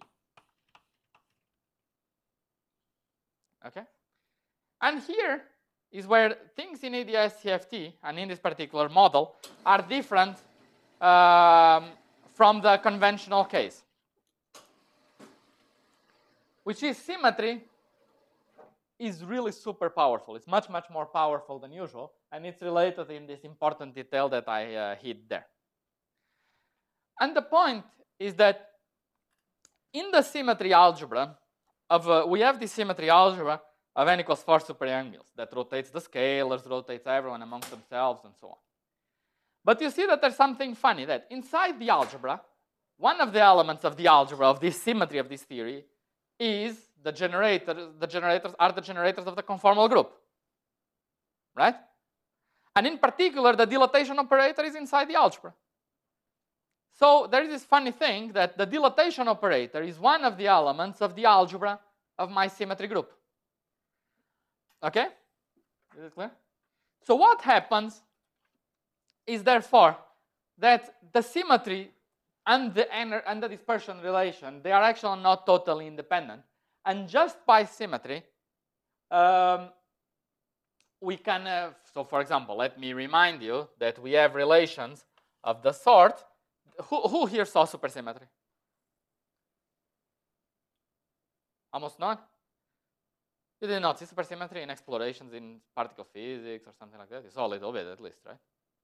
Okay? And here is where things in E D S C F T and in this particular model are different um, from the conventional case, which is symmetry is really super powerful. It's much, much more powerful than usual, and it's related in this important detail that I uh, hid there. And the point is that in the symmetry algebra, of uh, we have the symmetry algebra of n equals four super Young Mills that rotates the scalars, rotates everyone amongst themselves, and so on. But you see that there's something funny, that inside the algebra, one of the elements of the algebra of this symmetry of this theory is the generator. The generators are the generators of the conformal group, right? And in particular, the dilatation operator is inside the algebra. So there is this funny thing that the dilatation operator is one of the elements of the algebra of my symmetry group. Okay? Is it clear? So what happens is therefore that the symmetry and the, and the dispersion relation, they are actually not totally independent. And just by symmetry, um, we can, uh, so for example, let me remind you that we have relations of the sort. Who, who here saw supersymmetry? Almost none? You did not see supersymmetry in explorations in particle physics or something like that? You saw a little bit at least, right?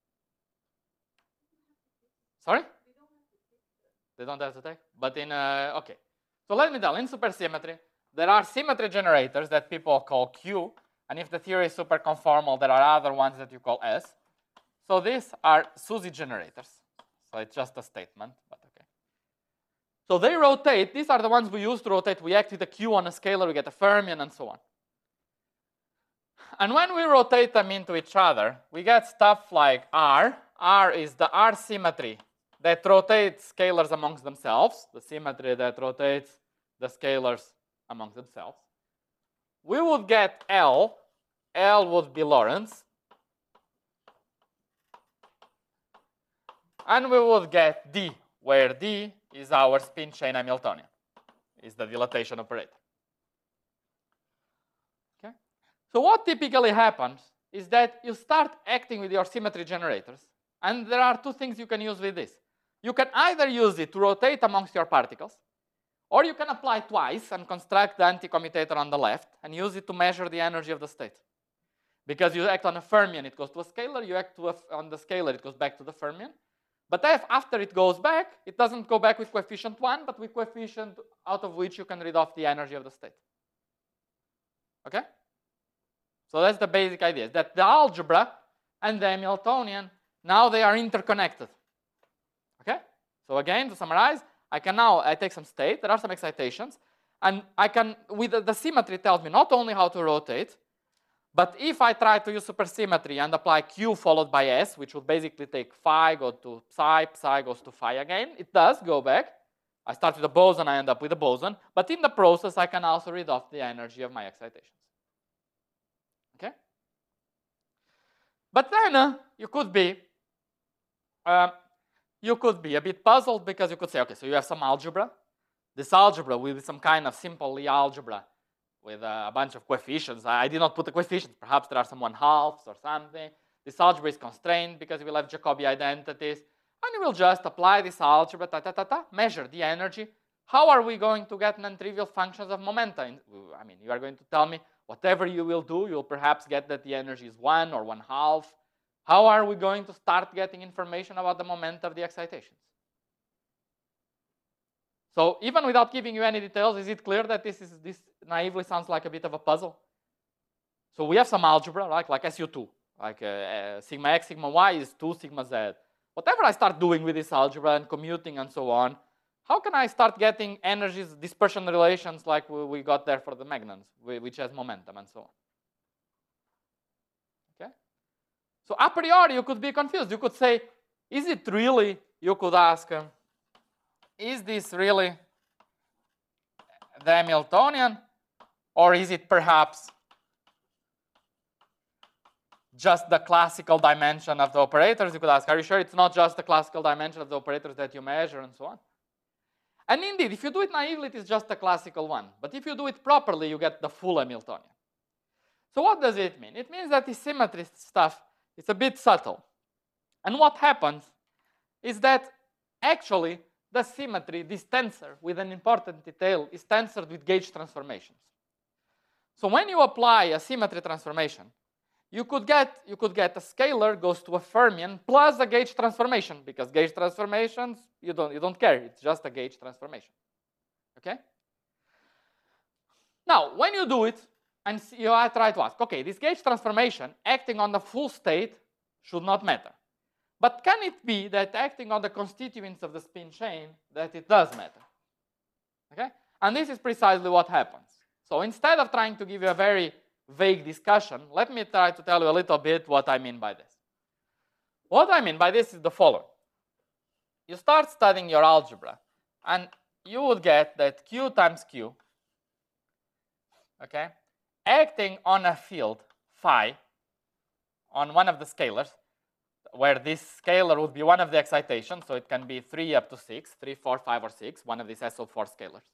Sorry? They don't have to take? But in, uh, okay. So let me tell, in supersymmetry, there are symmetry generators that people call Q, and if the theory is super conformal, there are other ones that you call S. So these are SUSY generators. So it's just a statement, but okay. So they rotate. These are the ones we use to rotate. We act with a Q on a scalar, we get a fermion, and so on. And when we rotate them into each other, we get stuff like R. R is the R symmetry that rotates scalars amongst themselves, the symmetry that rotates the scalars amongst themselves. We would get L. L would be Lorentz. And we would get D, where D is our spin chain Hamiltonian, is the dilatation operator. Okay? So what typically happens is that you start acting with your symmetry generators, and there are two things you can use with this. You can either use it to rotate amongst your particles, or you can apply twice and construct the anticommutator on the left and use it to measure the energy of the state. Because you act on a fermion, it goes to a scalar. You act to a, on the scalar, it goes back to the fermion. But if after it goes back, it doesn't go back with coefficient one, but with coefficient out of which you can read off the energy of the state. Okay? So that's the basic idea, that the algebra and the Hamiltonian, now they are interconnected. Okay? So again, to summarize, I can now, I take some state, there are some excitations, and I can, with the, the symmetry tells me not only how to rotate, but if I try to use supersymmetry and apply Q followed by S, which would basically take phi, go to psi, psi goes to phi again, it does go back. I start with a boson, I end up with a boson. But in the process, I can also read off the energy of my excitations. Okay? But then uh, you could be uh, you could be a bit puzzled because you could say, okay, so you have some algebra. This algebra will be some kind of simple Lie algebra with uh, a bunch of coefficients. I did not put the coefficients. Perhaps there are some one-halves or something. This algebra is constrained because we will have Jacobi identities. And you will just apply this algebra, ta, ta, ta, ta, measure the energy. How are we going to get non-trivial functions of momenta? I mean, you are going to tell me whatever you will do, you'll perhaps get that the energy is one or one half. How are we going to start getting information about the momenta of the excitations? So even without giving you any details, is it clear that this is this naively sounds like a bit of a puzzle? So we have some algebra, right? Like S U two, like uh, uh, sigma x, sigma y is two sigma z. Whatever I start doing with this algebra and commuting and so on, how can I start getting energies, dispersion relations like we, we got there for the magnons, which has momentum and so on? Okay? So a priori, you could be confused. You could say, is it really, you could ask, um, is this really the Hamiltonian, or is it perhaps just the classical dimension of the operators? You could ask, are you sure it's not just the classical dimension of the operators that you measure and so on? And indeed, if you do it naively, it is just a classical one. But if you do it properly, you get the full Hamiltonian. So what does it mean? It means that the symmetry stuff is a bit subtle. And what happens is that actually the symmetry, this tensor with an important detail, is tensored with gauge transformations. So when you apply a symmetry transformation, you could get you could get a scalar goes to a fermion plus a gauge transformation, because gauge transformations you don't you don't care, it's just a gauge transformation. Okay? Now, when you do it, and you I try to ask, okay, this gauge transformation acting on the full state should not matter. But can it be that acting on the constituents of the spin chain that it does matter? Okay? And this is precisely what happens. So instead of trying to give you a very vague discussion, let me try to tell you a little bit what I mean by this. What I mean by this is the following. You start studying your algebra, and you would get that Q times Q, okay, acting on a field phi on one of the scalars, where this scalar would be one of the excitations, so it can be three up to six, three, four, five, or six, one of these S L four scalars.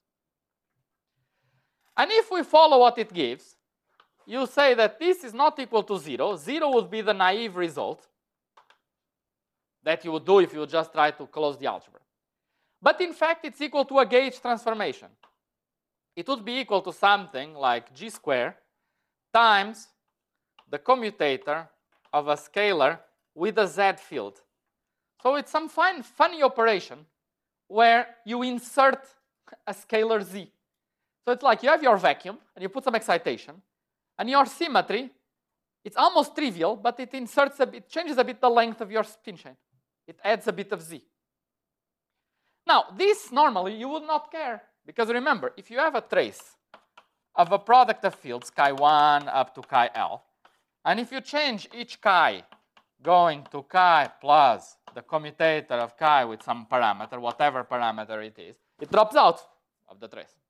And if we follow what it gives, you say that this is not equal to zero. Zero would be the naive result that you would do if you would just try to close the algebra. But in fact, it's equal to a gauge transformation. It would be equal to something like G squared times the commutator of a scalar with a Z field. So it's some fine, funny operation where you insert a scalar Z. So it's like you have your vacuum and you put some excitation, and your symmetry, it's almost trivial, but it inserts a bit, it changes a bit the length of your spin chain. It adds a bit of Z. Now, this normally you would not care, because remember, if you have a trace of a product of fields, chi one up to chi L, and if you change each chi going to chi plus the commutator of chi with some parameter, whatever parameter it is, it drops out of the trace.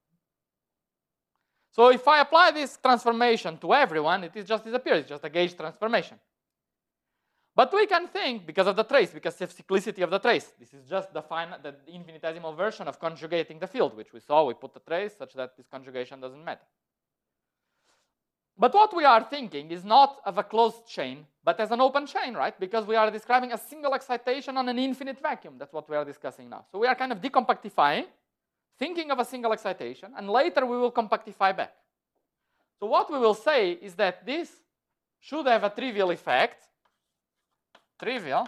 So if I apply this transformation to everyone, it is just disappears. It's just a gauge transformation. But we can think, because of the trace, because of cyclicity of the trace, this is just the, final, the infinitesimal version of conjugating the field, which we saw. We put the trace such that this conjugation doesn't matter. But what we are thinking is not of a closed chain, but as an open chain, right? Because we are describing a single excitation on an infinite vacuum. That's what we are discussing now. So we are kind of decompactifying, thinking of a single excitation, and later we will compactify back. So what we will say is that this should have a trivial effect, trivial,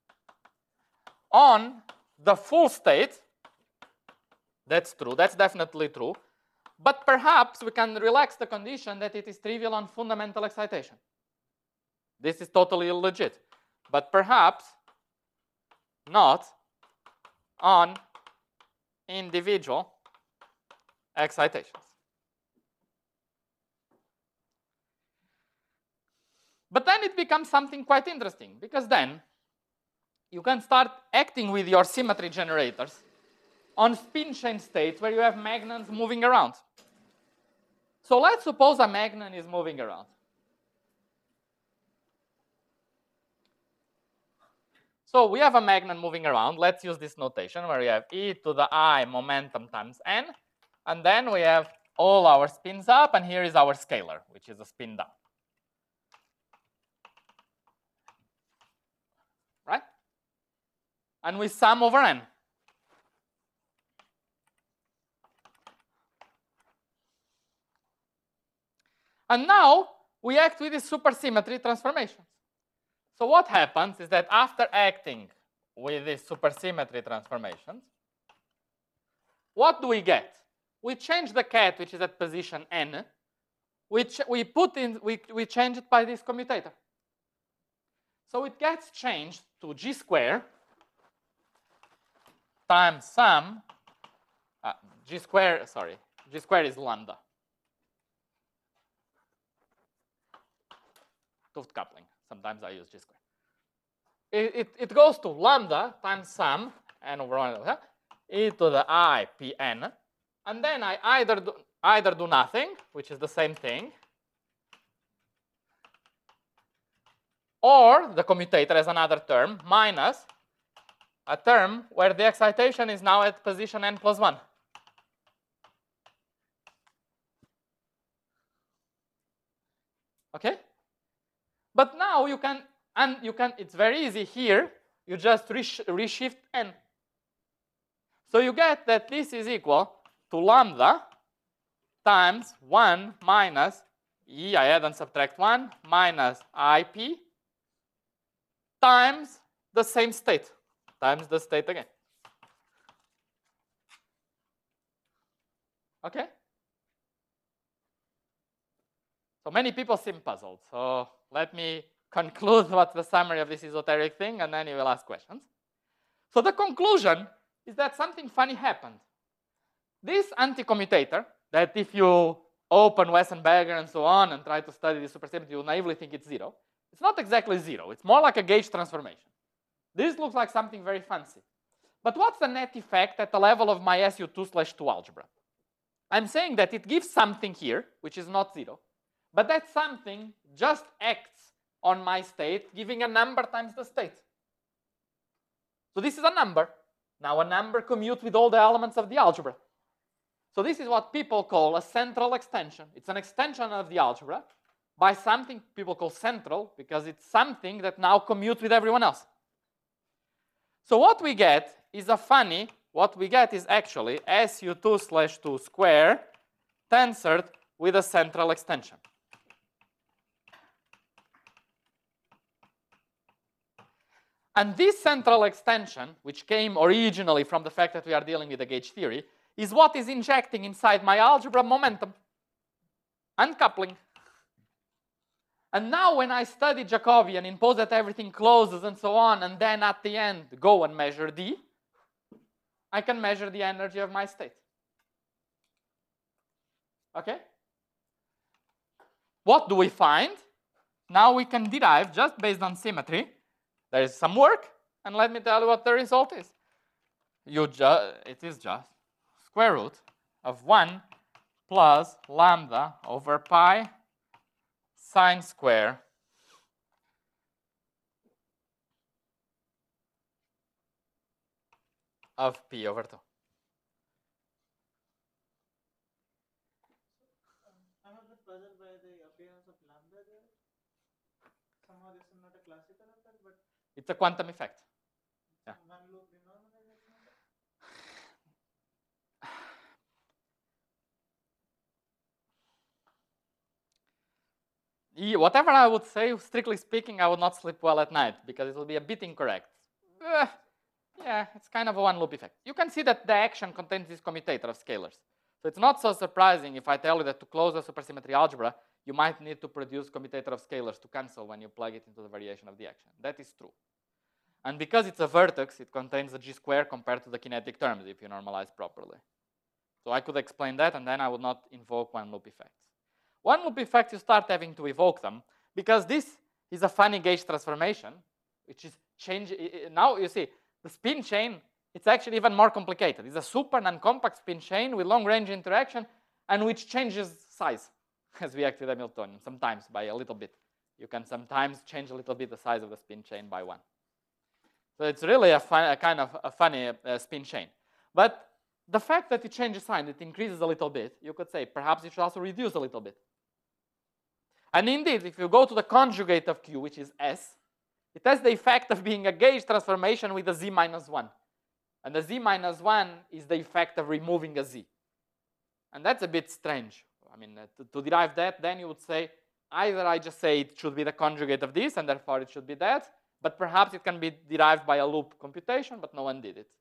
on the full state. That's true, that's definitely true. But perhaps we can relax the condition that it is trivial on fundamental excitation. This is totally legit. But perhaps not on individual excitations. But then it becomes something quite interesting, because then you can start acting with your symmetry generators on spin chain states where you have magnons moving around. So let's suppose a magnon is moving around. So we have a magnon moving around. Let's use this notation where we have e to the I momentum times n. And then we have all our spins up, and here is our scalar, which is a spin down. Right? And we sum over n. And now we act with these supersymmetry transformations. So what happens is that after acting with these supersymmetry transformations, what do we get? We change the ket, which is at position n, which we put in, we, we change it by this commutator. So it gets changed to g square times sum, uh, g square, sorry, g square is lambda. Tooth coupling. Sometimes I use g square. It, it, it goes to lambda times sum n over one e to the I pn, and then I either do, either do nothing, which is the same thing, or the commutator has another term minus a term where the excitation is now at position n plus one. Okay? But now you can, and you can, it's very easy here, you just resh reshift n. So you get that this is equal to lambda times one minus e, I add and subtract one, minus ip times the same state, times the state again. Okay? So many people seem puzzled. So let me conclude what's the summary of this esoteric thing, and then you will ask questions. So the conclusion is that something funny happened. This anti-commutator, that if you open Wesson-Berger and so on and try to study the supersymmetry, you naively think it's zero. It's not exactly zero. It's more like a gauge transformation. This looks like something very fancy. But what's the net effect at the level of my S U two slash two algebra? I'm saying that it gives something here, which is not zero. But that something just acts on my state, giving a number times the state. So this is a number. Now a number commutes with all the elements of the algebra. So this is what people call a central extension. It's an extension of the algebra by something people call central, because it's something that now commutes with everyone else. So what we get is a funny, what we get is actually S U two slash two square tensored with a central extension. And this central extension, which came originally from the fact that we are dealing with the gauge theory, is what is injecting inside my algebra momentum, uncoupling. And now when I study Jacobian, impose that everything closes and so on, and then at the end go and measure D, I can measure the energy of my state. Okay? What do we find? Now we can derive, just based on symmetry, there is some work, and let me tell you what the result is. You ju it is just square root of one plus lambda over pi sine square of p over two. I'm a bit puzzled by the appearance of lambda there. Somehow this is not a classical effect, but it's a quantum effect. Yeah. one loop renormalization. Whatever I would say, strictly speaking, I would not sleep well at night because it will be a bit incorrect. Uh, yeah, it's kind of a one loop effect. You can see that the action contains this commutator of scalars. So it's not so surprising if I tell you that to close a supersymmetry algebra, you might need to produce commutator of scalars to cancel when you plug it into the variation of the action. That is true. And because it's a vertex, it contains a g square compared to the kinetic terms if you normalize properly. So I could explain that, and then I would not invoke one loop effects. One loop effects, you start having to evoke them because this is a funny gauge transformation, which is change. Now you see, the spin chain It's actually even more complicated. It's a super non-compact spin chain with long-range interaction and which changes size as we act with Hamiltonian, sometimes by a little bit. You can sometimes change a little bit the size of the spin chain by one. So it's really a, fun, a kind of a funny uh, spin chain. But the fact that it changes sign, it increases a little bit, you could say perhaps it should also reduce a little bit. And indeed, if you go to the conjugate of Q, which is S, it has the effect of being a gauge transformation with a Z minus one. And the Z minus one is the effect of removing a Z. And that's a bit strange. I mean, uh, to, to derive that, then you would say, either I just say it should be the conjugate of this, and therefore it should be that, but perhaps it can be derived by a loop computation, but no one did it.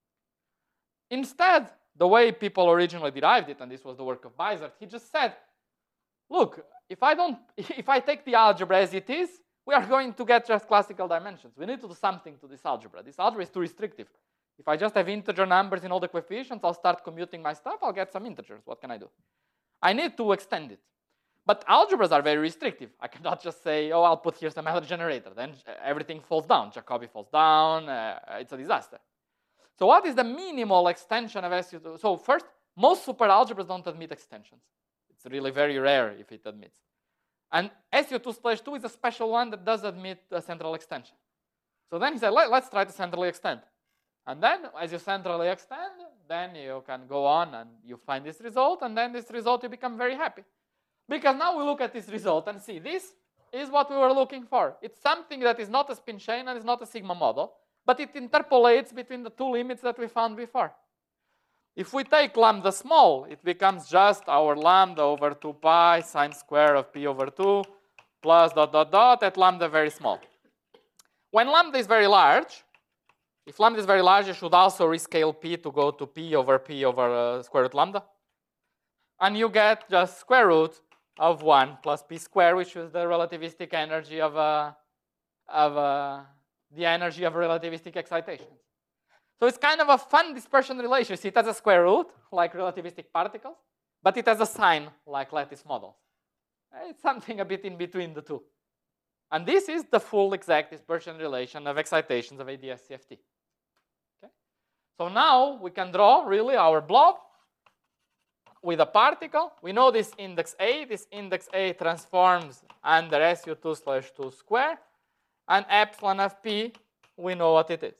Instead, the way people originally derived it, and this was the work of Bizart, he just said, look, if I don't, if I take the algebra as it is, we are going to get just classical dimensions. We need to do something to this algebra. This algebra is too restrictive. If I just have integer numbers in all the coefficients, I'll start commuting my stuff, I'll get some integers. What can I do? I need to extend it. But algebras are very restrictive. I cannot just say, oh, I'll put here some other generator. Then everything falls down. Jacobi falls down. Uh, it's a disaster. So what is the minimal extension of S U two? So first, most superalgebras don't admit extensions. It's really very rare if it admits. And S U two slash two is a special one that does admit a central extension. So then he said, Let, let's try to centrally extend. And then as you centrally extend, then you can go on and you find this result. And then this result, you become very happy. Because now we look at this result and see this is what we were looking for. It's something that is not a spin chain and is not a sigma model, but it interpolates between the two limits that we found before. If we take lambda small, it becomes just our lambda over two pi sine square of p over two plus dot dot dot at lambda very small. When lambda is very large, if lambda is very large, you should also rescale p to go to p over p over uh, square root lambda. And you get just square root of one plus p squared, which is the relativistic energy of, uh, of uh, the energy of relativistic excitations. So it's kind of a fun dispersion relationship. It has a square root, like relativistic particles, but it has a sign, like lattice models. It's something a bit in between the two. And this is the full exact dispersion relation of excitations of A D S C F T. Okay? So now we can draw, really, our blob with a particle. We know this index A. This index A transforms under S U two slash two square. And epsilon of P, we know what it is.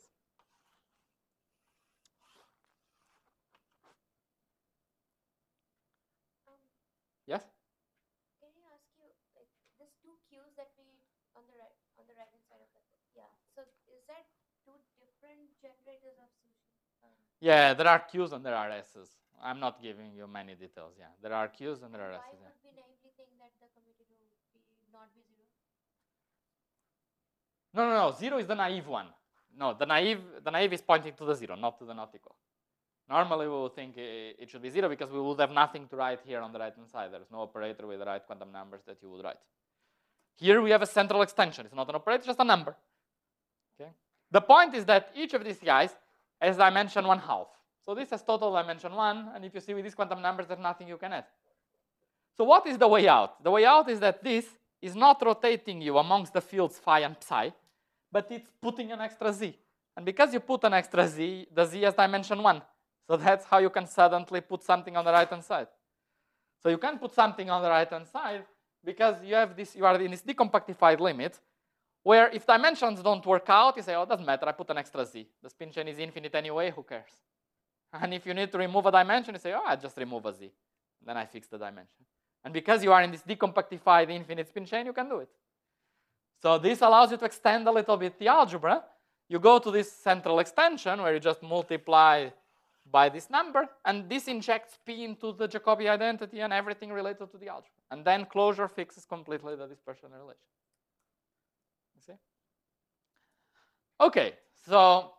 Um, yes? Can I ask you, like, these two Q's that we, on the right, on the right-hand side of the, yeah. So is that two different generators of solution? Um, Yeah, there are Q's and there are S's. I'm not giving you many details. Yeah, there are Q's and there are why S's. Yeah. would we naively think that the commutator would be not be zero? No, no, no. Zero is the naive one. No, the naive, the naive is pointing to the zero, not to the not equal. Normally, we would think it should be zero because we would have nothing to write here on the right-hand side. There's no operator with the right quantum numbers that you would write. Here we have a central extension. It's not an operator, just a number. Okay. The point is that each of these guys has dimension one half. So this has total dimension one, and if you see with these quantum numbers, there's nothing you can add. So what is the way out? The way out is that this is not rotating you amongst the fields phi and psi, but it's putting an extra z. And because you put an extra z, the z has dimension one. So that's how you can suddenly put something on the right-hand side. So you can put something on the right-hand side because you have this, you are in this decompactified limit, where if dimensions don't work out, you say, oh, it doesn't matter, I put an extra z. The spin chain is infinite anyway, who cares? And if you need to remove a dimension, you say, oh, I just remove a z. Then I fix the dimension. And because you are in this decompactified infinite spin chain, you can do it. So this allows you to extend a little bit the algebra. You go to this central extension where you just multiply by this number, and this injects P into the Jacobi identity and everything related to the algebra. And then closure fixes completely the dispersion relation. You see? Okay, so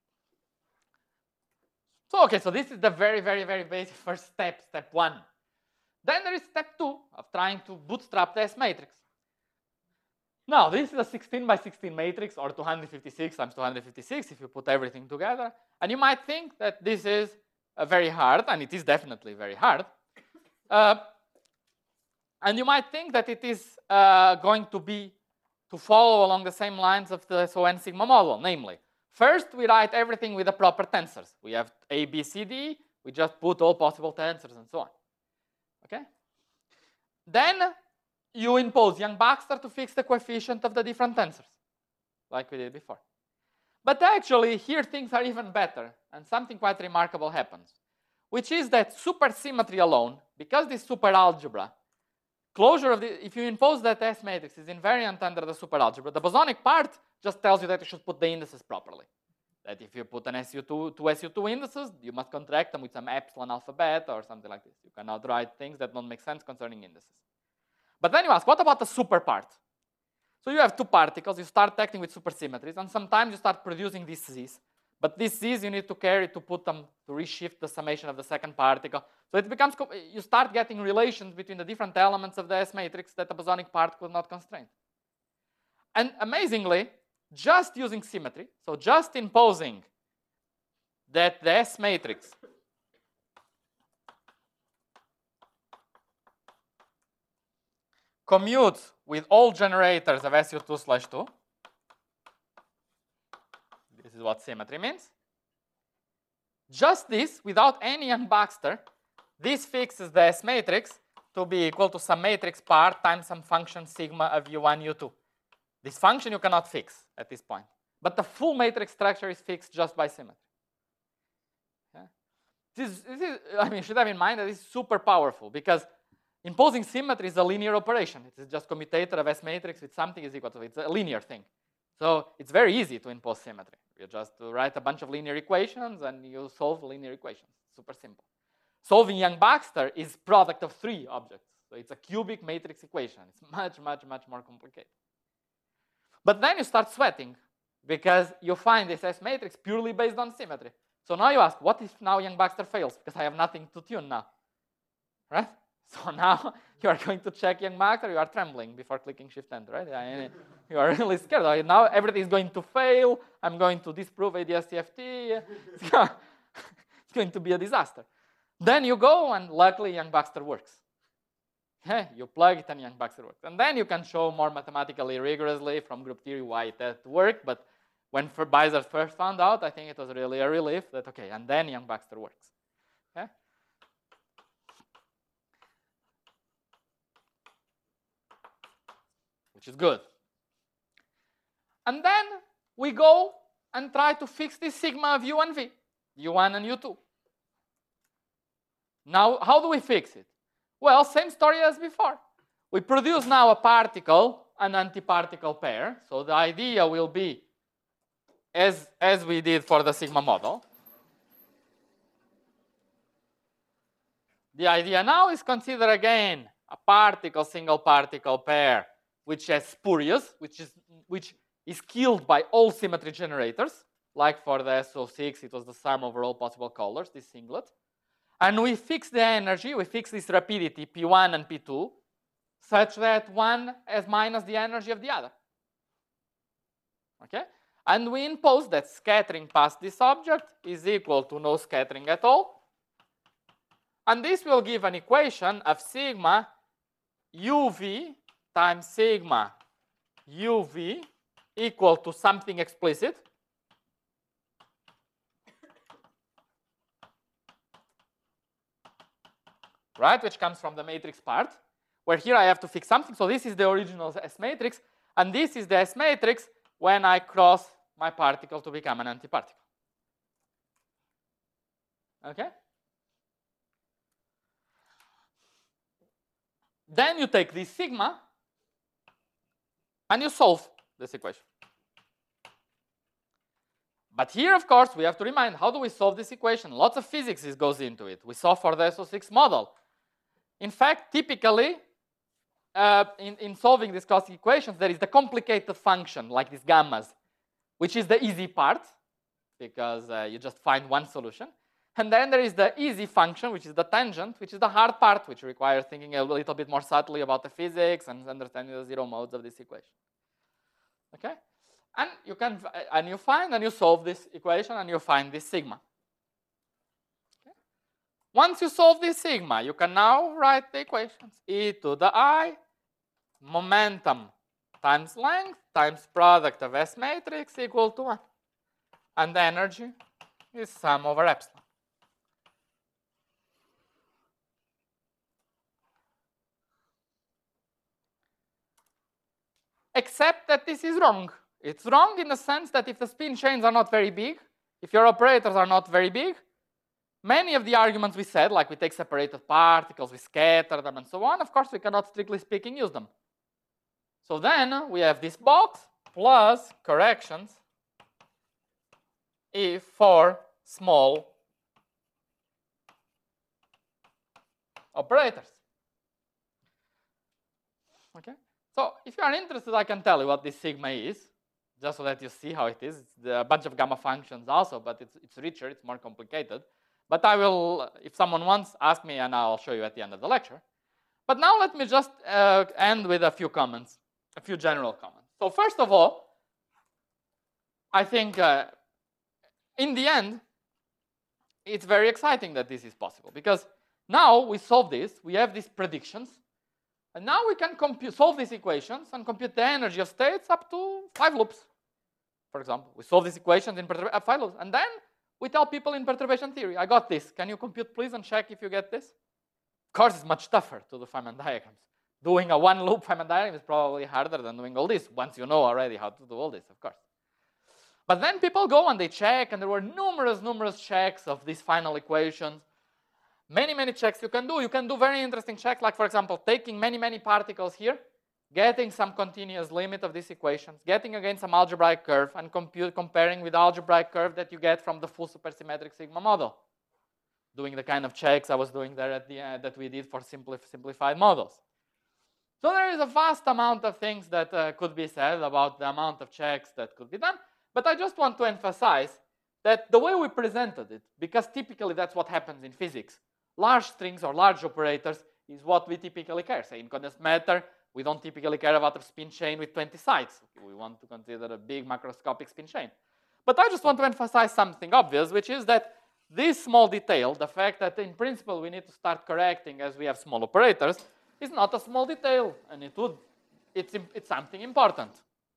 So, okay, so this is the very, very, very basic first step, step one. Then there is step two of trying to bootstrap the S matrix. Now, this is a sixteen by sixteen matrix, or two hundred fifty-six times two hundred fifty-six, if you put everything together. And you might think that this is uh, very hard, and it is definitely very hard. Uh, and you might think that it is uh, going to be to follow along the same lines of the S O N sigma model, namely, First, we write everything with the proper tensors. We have A, B, C, D. We just put all possible tensors and so on. Okay? Then you impose Yang-Baxter to fix the coefficient of the different tensors, like we did before. But actually, here things are even better, and something quite remarkable happens, which is that supersymmetry alone, because this superalgebra, closure of the, if you impose that S matrix is invariant under the superalgebra, the bosonic part just tells you that you should put the indices properly. That if you put an S U two, two S U two indices, you must contract them with some epsilon alphabet or something like this. You cannot write things that don't make sense concerning indices. But then you ask, what about the super part? So you have two particles, you start acting with supersymmetries, and sometimes you start producing these Z's. But these Z's you need to carry to put them, to reshift the summation of the second particle. So it becomes, you start getting relations between the different elements of the S matrix that the bosonic part could not constrain. And amazingly, just using symmetry, so just imposing that the S matrix commutes with all generators of S U two slash two. This is what symmetry means. Just this, without any Yang-Baxter, this fixes the S matrix to be equal to some matrix part times some function sigma of U one, U two. This function you cannot fix at this point. But the full matrix structure is fixed just by symmetry. Yeah? This, is, this is, I mean, you should have in mind that this is super powerful because imposing symmetry is a linear operation. It is just commutator of S matrix with something is equal to it. It's a linear thing. So it's very easy to impose symmetry. You just write a bunch of linear equations and you solve linear equations. Super simple. Solving Yang-Baxter is product of three objects. So it's a cubic matrix equation. It's much, much, much more complicated. But then you start sweating because you find this S matrix purely based on symmetry. So now you ask, what if now Yang-Baxter fails? Because I have nothing to tune now. Right? So now you are going to check Yang-Baxter, you are trembling before clicking Shift Enter, right? Yeah, you are really scared. Now everything is going to fail. I'm going to disprove A D S T F T. It's going to be a disaster. Then you go and luckily Yang-Baxter works. Okay? You plug it and Yang-Baxter works. And then you can show more mathematically rigorously from group theory why it had to work. But when Beiser first found out, I think it was really a relief that, okay, and then Yang-Baxter works. Okay? Which is good. And then we go and try to fix this sigma of U and V, U one and U two. Now, how do we fix it? Well, same story as before. We produce now a particle, an antiparticle pair. So the idea will be as, as we did for the sigma model. The idea now is consider again a particle, single particle pair which has spurious, which is, which is killed by all symmetry generators. Like for the S O six, it was the sum over all possible colors, this singlet. And we fix the energy, we fix this rapidity, P one and P two, such that one has minus the energy of the other. Okay? And we impose that scattering past this object is equal to no scattering at all. And this will give an equation of sigma U V times sigma U V equal to something explicit. Right, which comes from the matrix part, where here I have to fix something. So this is the original S matrix, and this is the S matrix when I cross my particle to become an antiparticle. Okay? Then you take this sigma and you solve this equation. But here, of course, we have to remind, how do we solve this equation? Lots of physics goes into it. We saw for the S O six model. In fact, typically, uh, in, in solving these classic equations, there is the complicated function, like these gammas, which is the easy part, because uh, you just find one solution. And then there is the easy function, which is the tangent, which is the hard part, which requires thinking a little bit more subtly about the physics and understanding the zero modes of this equation. Okay? And you can, and you find, and you solve this equation, and you find this sigma. Okay? Once you solve this sigma, you can now write the equations. E to the I, momentum times length times product of S matrix equal to one. and the energy is sum over epsilon. Except that this is wrong. It's wrong in the sense that if the spin chains are not very big, if your operators are not very big, many of the arguments we said, like we take separated particles, we scatter them, and so on, of course, we cannot, strictly speaking, use them. So then we have this box plus corrections if for small operators. Okay? So if you are interested, I can tell you what this sigma is, just so that you see how it is. It's a bunch of gamma functions also, but it's, it's richer, it's more complicated. But I will, if someone wants, ask me, and I'll show you at the end of the lecture. But now let me just uh, end with a few comments, a few general comments. So first of all, I think uh, in the end, it's very exciting that this is possible, because now we solve this, we have these predictions, and now we can compute, solve these equations and compute the energy of states up to five loops, for example. We solve these equations in uh, five loops, and then we tell people in perturbation theory, I got this. Can you compute, please, and check if you get this? Of course, it's much tougher to do Feynman diagrams. Doing a one-loop Feynman diagram is probably harder than doing all this, once you know already how to do all this, of course. But then people go and they check, and there were numerous, numerous checks of these final equations. Many, many checks you can do. You can do very interesting checks, like, for example, taking many, many particles here, getting some continuous limit of these equations, getting again some algebraic curve, and compute, comparing with the algebraic curve that you get from the full supersymmetric sigma model. Doing the kind of checks I was doing there at the end that we did for simpli simplified models. So there is a vast amount of things that uh, could be said about the amount of checks that could be done. But I just want to emphasize that the way we presented it, because typically that's what happens in physics, large strings or large operators is what we typically care. Say in condensed matter, we don't typically care about a spin chain with twenty sides. We want to consider a big macroscopic spin chain. But I just want to emphasize something obvious, which is that this small detail, the fact that in principle we need to start correcting as we have small operators, is not a small detail, and it would, it's, it's something important.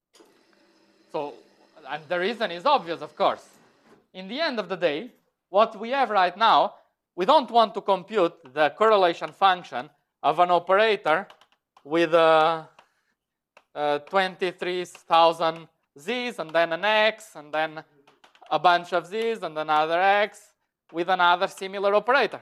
So, and the reason is obvious, of course. In the end of the day, what we have right now, we don't want to compute the correlation function of an operator with uh, uh, twenty-three thousand z's, and then an x, and then a bunch of z's, and another x, with another similar operator.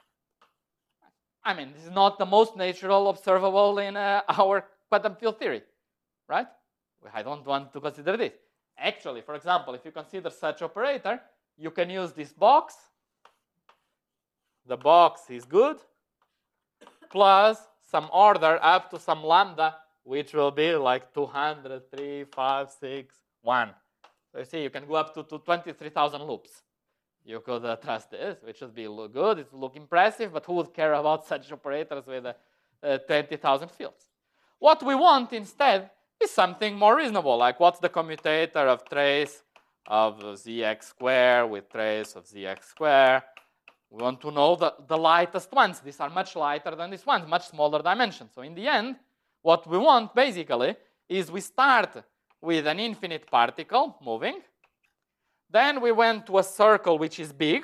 I mean, this is not the most natural observable in uh, our quantum field theory, right? I don't want to consider this. Actually, for example, if you consider such operator, you can use this box. The box is good, plus some order up to some lambda, which will be like two hundred, three, five, six, one. So you see, you can go up to, to twenty-three thousand loops. You could uh, trust this, which would be look good, it would look impressive, but who would care about such operators with uh, uh, twenty thousand fields? What we want instead is something more reasonable, like what's the commutator of trace of zx squared with trace of zx squared. We want to know the, the lightest ones. These are much lighter than these ones, much smaller dimensions. So in the end, what we want basically is we start with an infinite particle moving. Then we went to a circle which is big.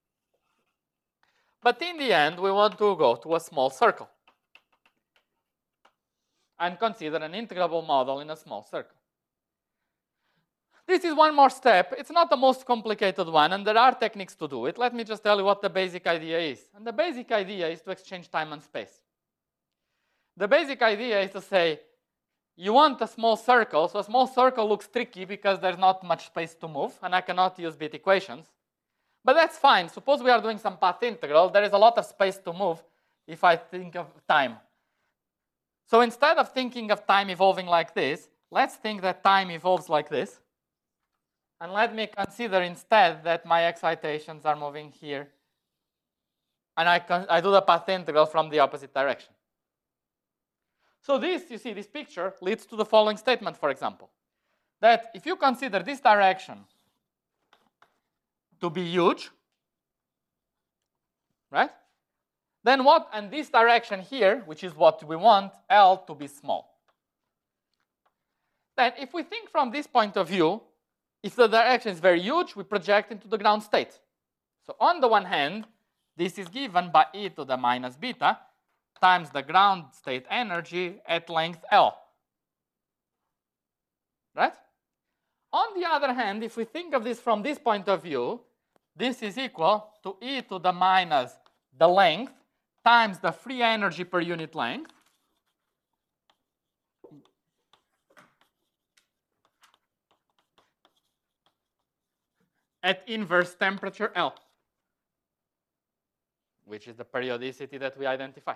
But in the end, we want to go to a small circle and consider an integrable model in a small circle. This is one more step. It's not the most complicated one, and there are techniques to do it. Let me just tell you what the basic idea is. And the basic idea is to exchange time and space. The basic idea is to say, you want a small circle, so a small circle looks tricky because there's not much space to move, and I cannot use bit equations. But that's fine. Suppose we are doing some path integral. There is a lot of space to move if I think of time. So instead of thinking of time evolving like this, let's think that time evolves like this. And let me consider instead that my excitations are moving here. And I, can, I do the path integral from the opposite direction. So this, you see, this picture leads to the following statement, for example. That if you consider this direction to be huge, right? Then what, and this direction here, which is what we want, L to be small. Then if we think from this point of view, if the direction is very huge, we project into the ground state. So on the one hand, this is given by e to the minus beta times the ground state energy at length L. Right? On the other hand, if we think of this from this point of view, this is equal to e to the minus the length times the free energy per unit length at inverse temperature L, which is the periodicity that we identify.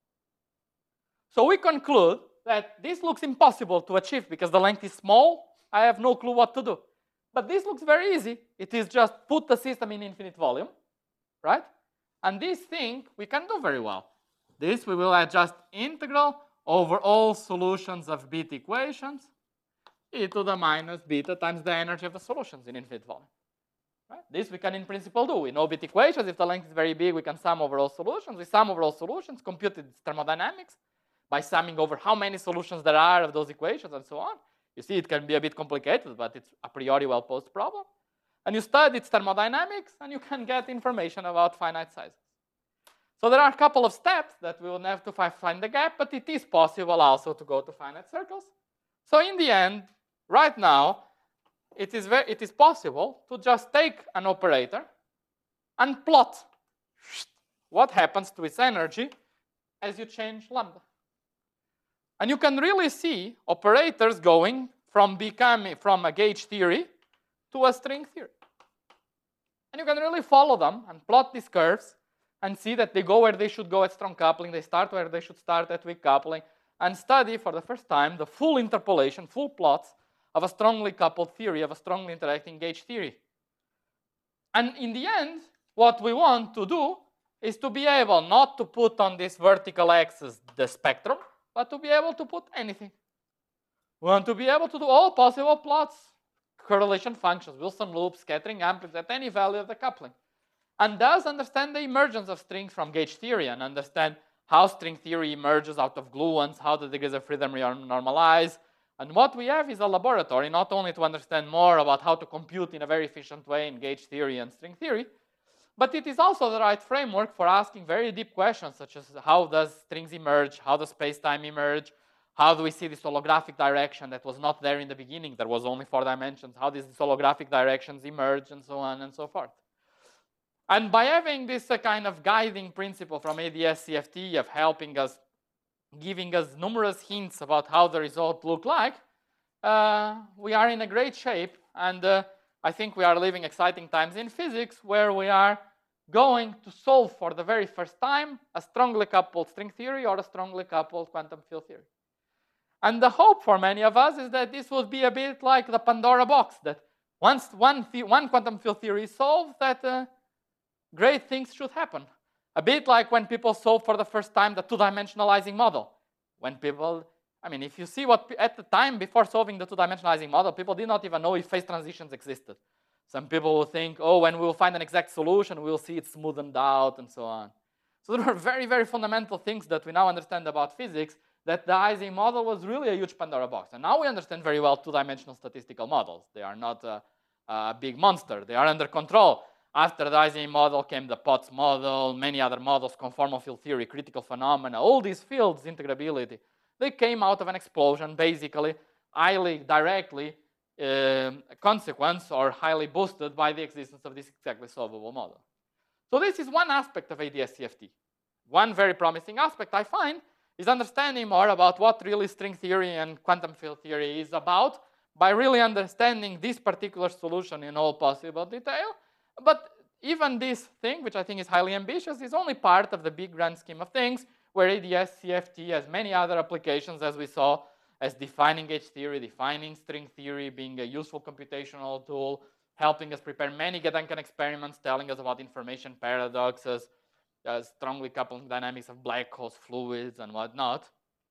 So we conclude that this looks impossible to achieve because the length is small. I have no clue what to do. But this looks very easy. It is just put the system in infinite volume, right? And this thing we can do very well. This we will adjust integral over all solutions of beta equations e to the minus beta times the energy of the solutions in infinite volume. Right? This we can in principle do. We know beta equations. If the length is very big, we can sum over all solutions. We sum over all solutions, compute its thermodynamics by summing over how many solutions there are of those equations and so on. You see, it can be a bit complicated, but it's a priori well-posed problem. And you study its thermodynamics, and you can get information about finite sizes. So there are a couple of steps that we will have to find the gap, but it is possible also to go to finite circles. So in the end, right now, it is, very, it is possible to just take an operator and plot what happens to its energy as you change lambda. And you can really see operators going from becoming from a gauge theory to a string theory. And you can really follow them and plot these curves and see that they go where they should go at strong coupling, they start where they should start at weak coupling, and study for the first time the full interpolation, full plots of a strongly coupled theory, of a strongly interacting gauge theory. And in the end, what we want to do is to be able not to put on this vertical axis the spectrum, but to be able to put anything. We want to be able to do all possible plots, correlation functions, Wilson loops, scattering amplitudes at any value of the coupling. And thus understand the emergence of strings from gauge theory and understand how string theory emerges out of gluons, how the degrees of freedom are normalized. And what we have is a laboratory, not only to understand more about how to compute in a very efficient way in gauge theory and string theory, but it is also the right framework for asking very deep questions, such as how does strings emerge, how does space-time emerge, how do we see this holographic direction that was not there in the beginning, there was only four dimensions, how does these holographic directions emerge, and so on and so forth. And by having this uh, kind of guiding principle from A D S C F T of helping us, giving us numerous hints about how the result look like, uh, we are in a great shape, and uh, I think we are living exciting times in physics where we are going to solve for the very first time a strongly coupled string theory or a strongly coupled quantum field theory. And the hope for many of us is that this would be a bit like the Pandora box, that once one, one quantum field theory is solved, that uh, great things should happen. A bit like when people solved for the first time the two-dimensionalizing model. When people, I mean, if you see what, at the time before solving the two-dimensionalizing model, people did not even know if phase transitions existed. Some people will think, oh, when we will find an exact solution, we'll see it smoothened out and so on. So there are very, very fundamental things that we now understand about physics, that the Ising model was really a huge Pandora box. And now we understand very well two-dimensional statistical models. They are not a, a big monster. They are under control. After the Ising model came the Potts model, many other models, conformal field theory, critical phenomena, all these fields, integrability. They came out of an explosion, basically, highly directly uh, consequence or highly boosted by the existence of this exactly solvable model. So this is one aspect of A D S C F T. One very promising aspect I find is understanding more about what really string theory and quantum field theory is about by really understanding this particular solution in all possible detail. But even this thing, which I think is highly ambitious, is only part of the big grand scheme of things, where A D S C F T has many other applications, as we saw, as defining gauge theory, defining string theory, being a useful computational tool, helping us prepare many Gedanken experiments, telling us about information paradoxes, uh, strongly coupling dynamics of black holes, fluids, and whatnot.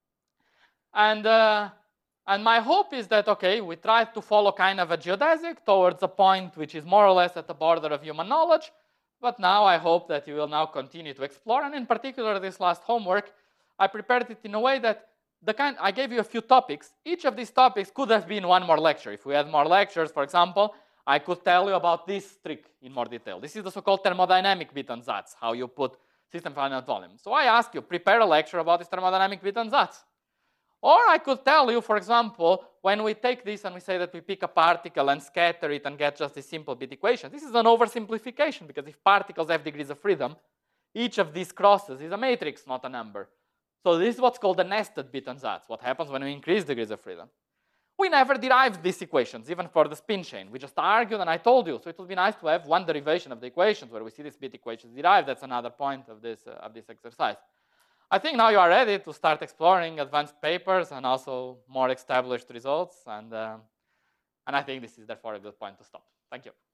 And, uh, and my hope is that, okay, we try to follow kind of a geodesic towards a point which is more or less at the border of human knowledge. But now I hope that you will now continue to explore. And in particular, this last homework, I prepared it in a way that the kind, I gave you a few topics. Each of these topics could have been one more lecture. If we had more lectures, for example, I could tell you about this trick in more detail. This is the so-called thermodynamic Witten-Satz, how you put system finite volume. So I ask you, prepare a lecture about this thermodynamic Witten-Satz. Or I could tell you, for example, when we take this and we say that we pick a particle and scatter it and get just a simple bit equation. This is an oversimplification, because if particles have degrees of freedom, each of these crosses is a matrix, not a number. So this is what's called the nested Witten-Satz, what happens when we increase degrees of freedom. We never derived these equations, even for the spin chain. We just argued, and I told you. So it would be nice to have one derivation of the equations where we see these bit equations derived. That's another point of this, uh, of this exercise. I think now you are ready to start exploring advanced papers and also more established results. And, uh, and I think this is therefore a good point to stop. Thank you.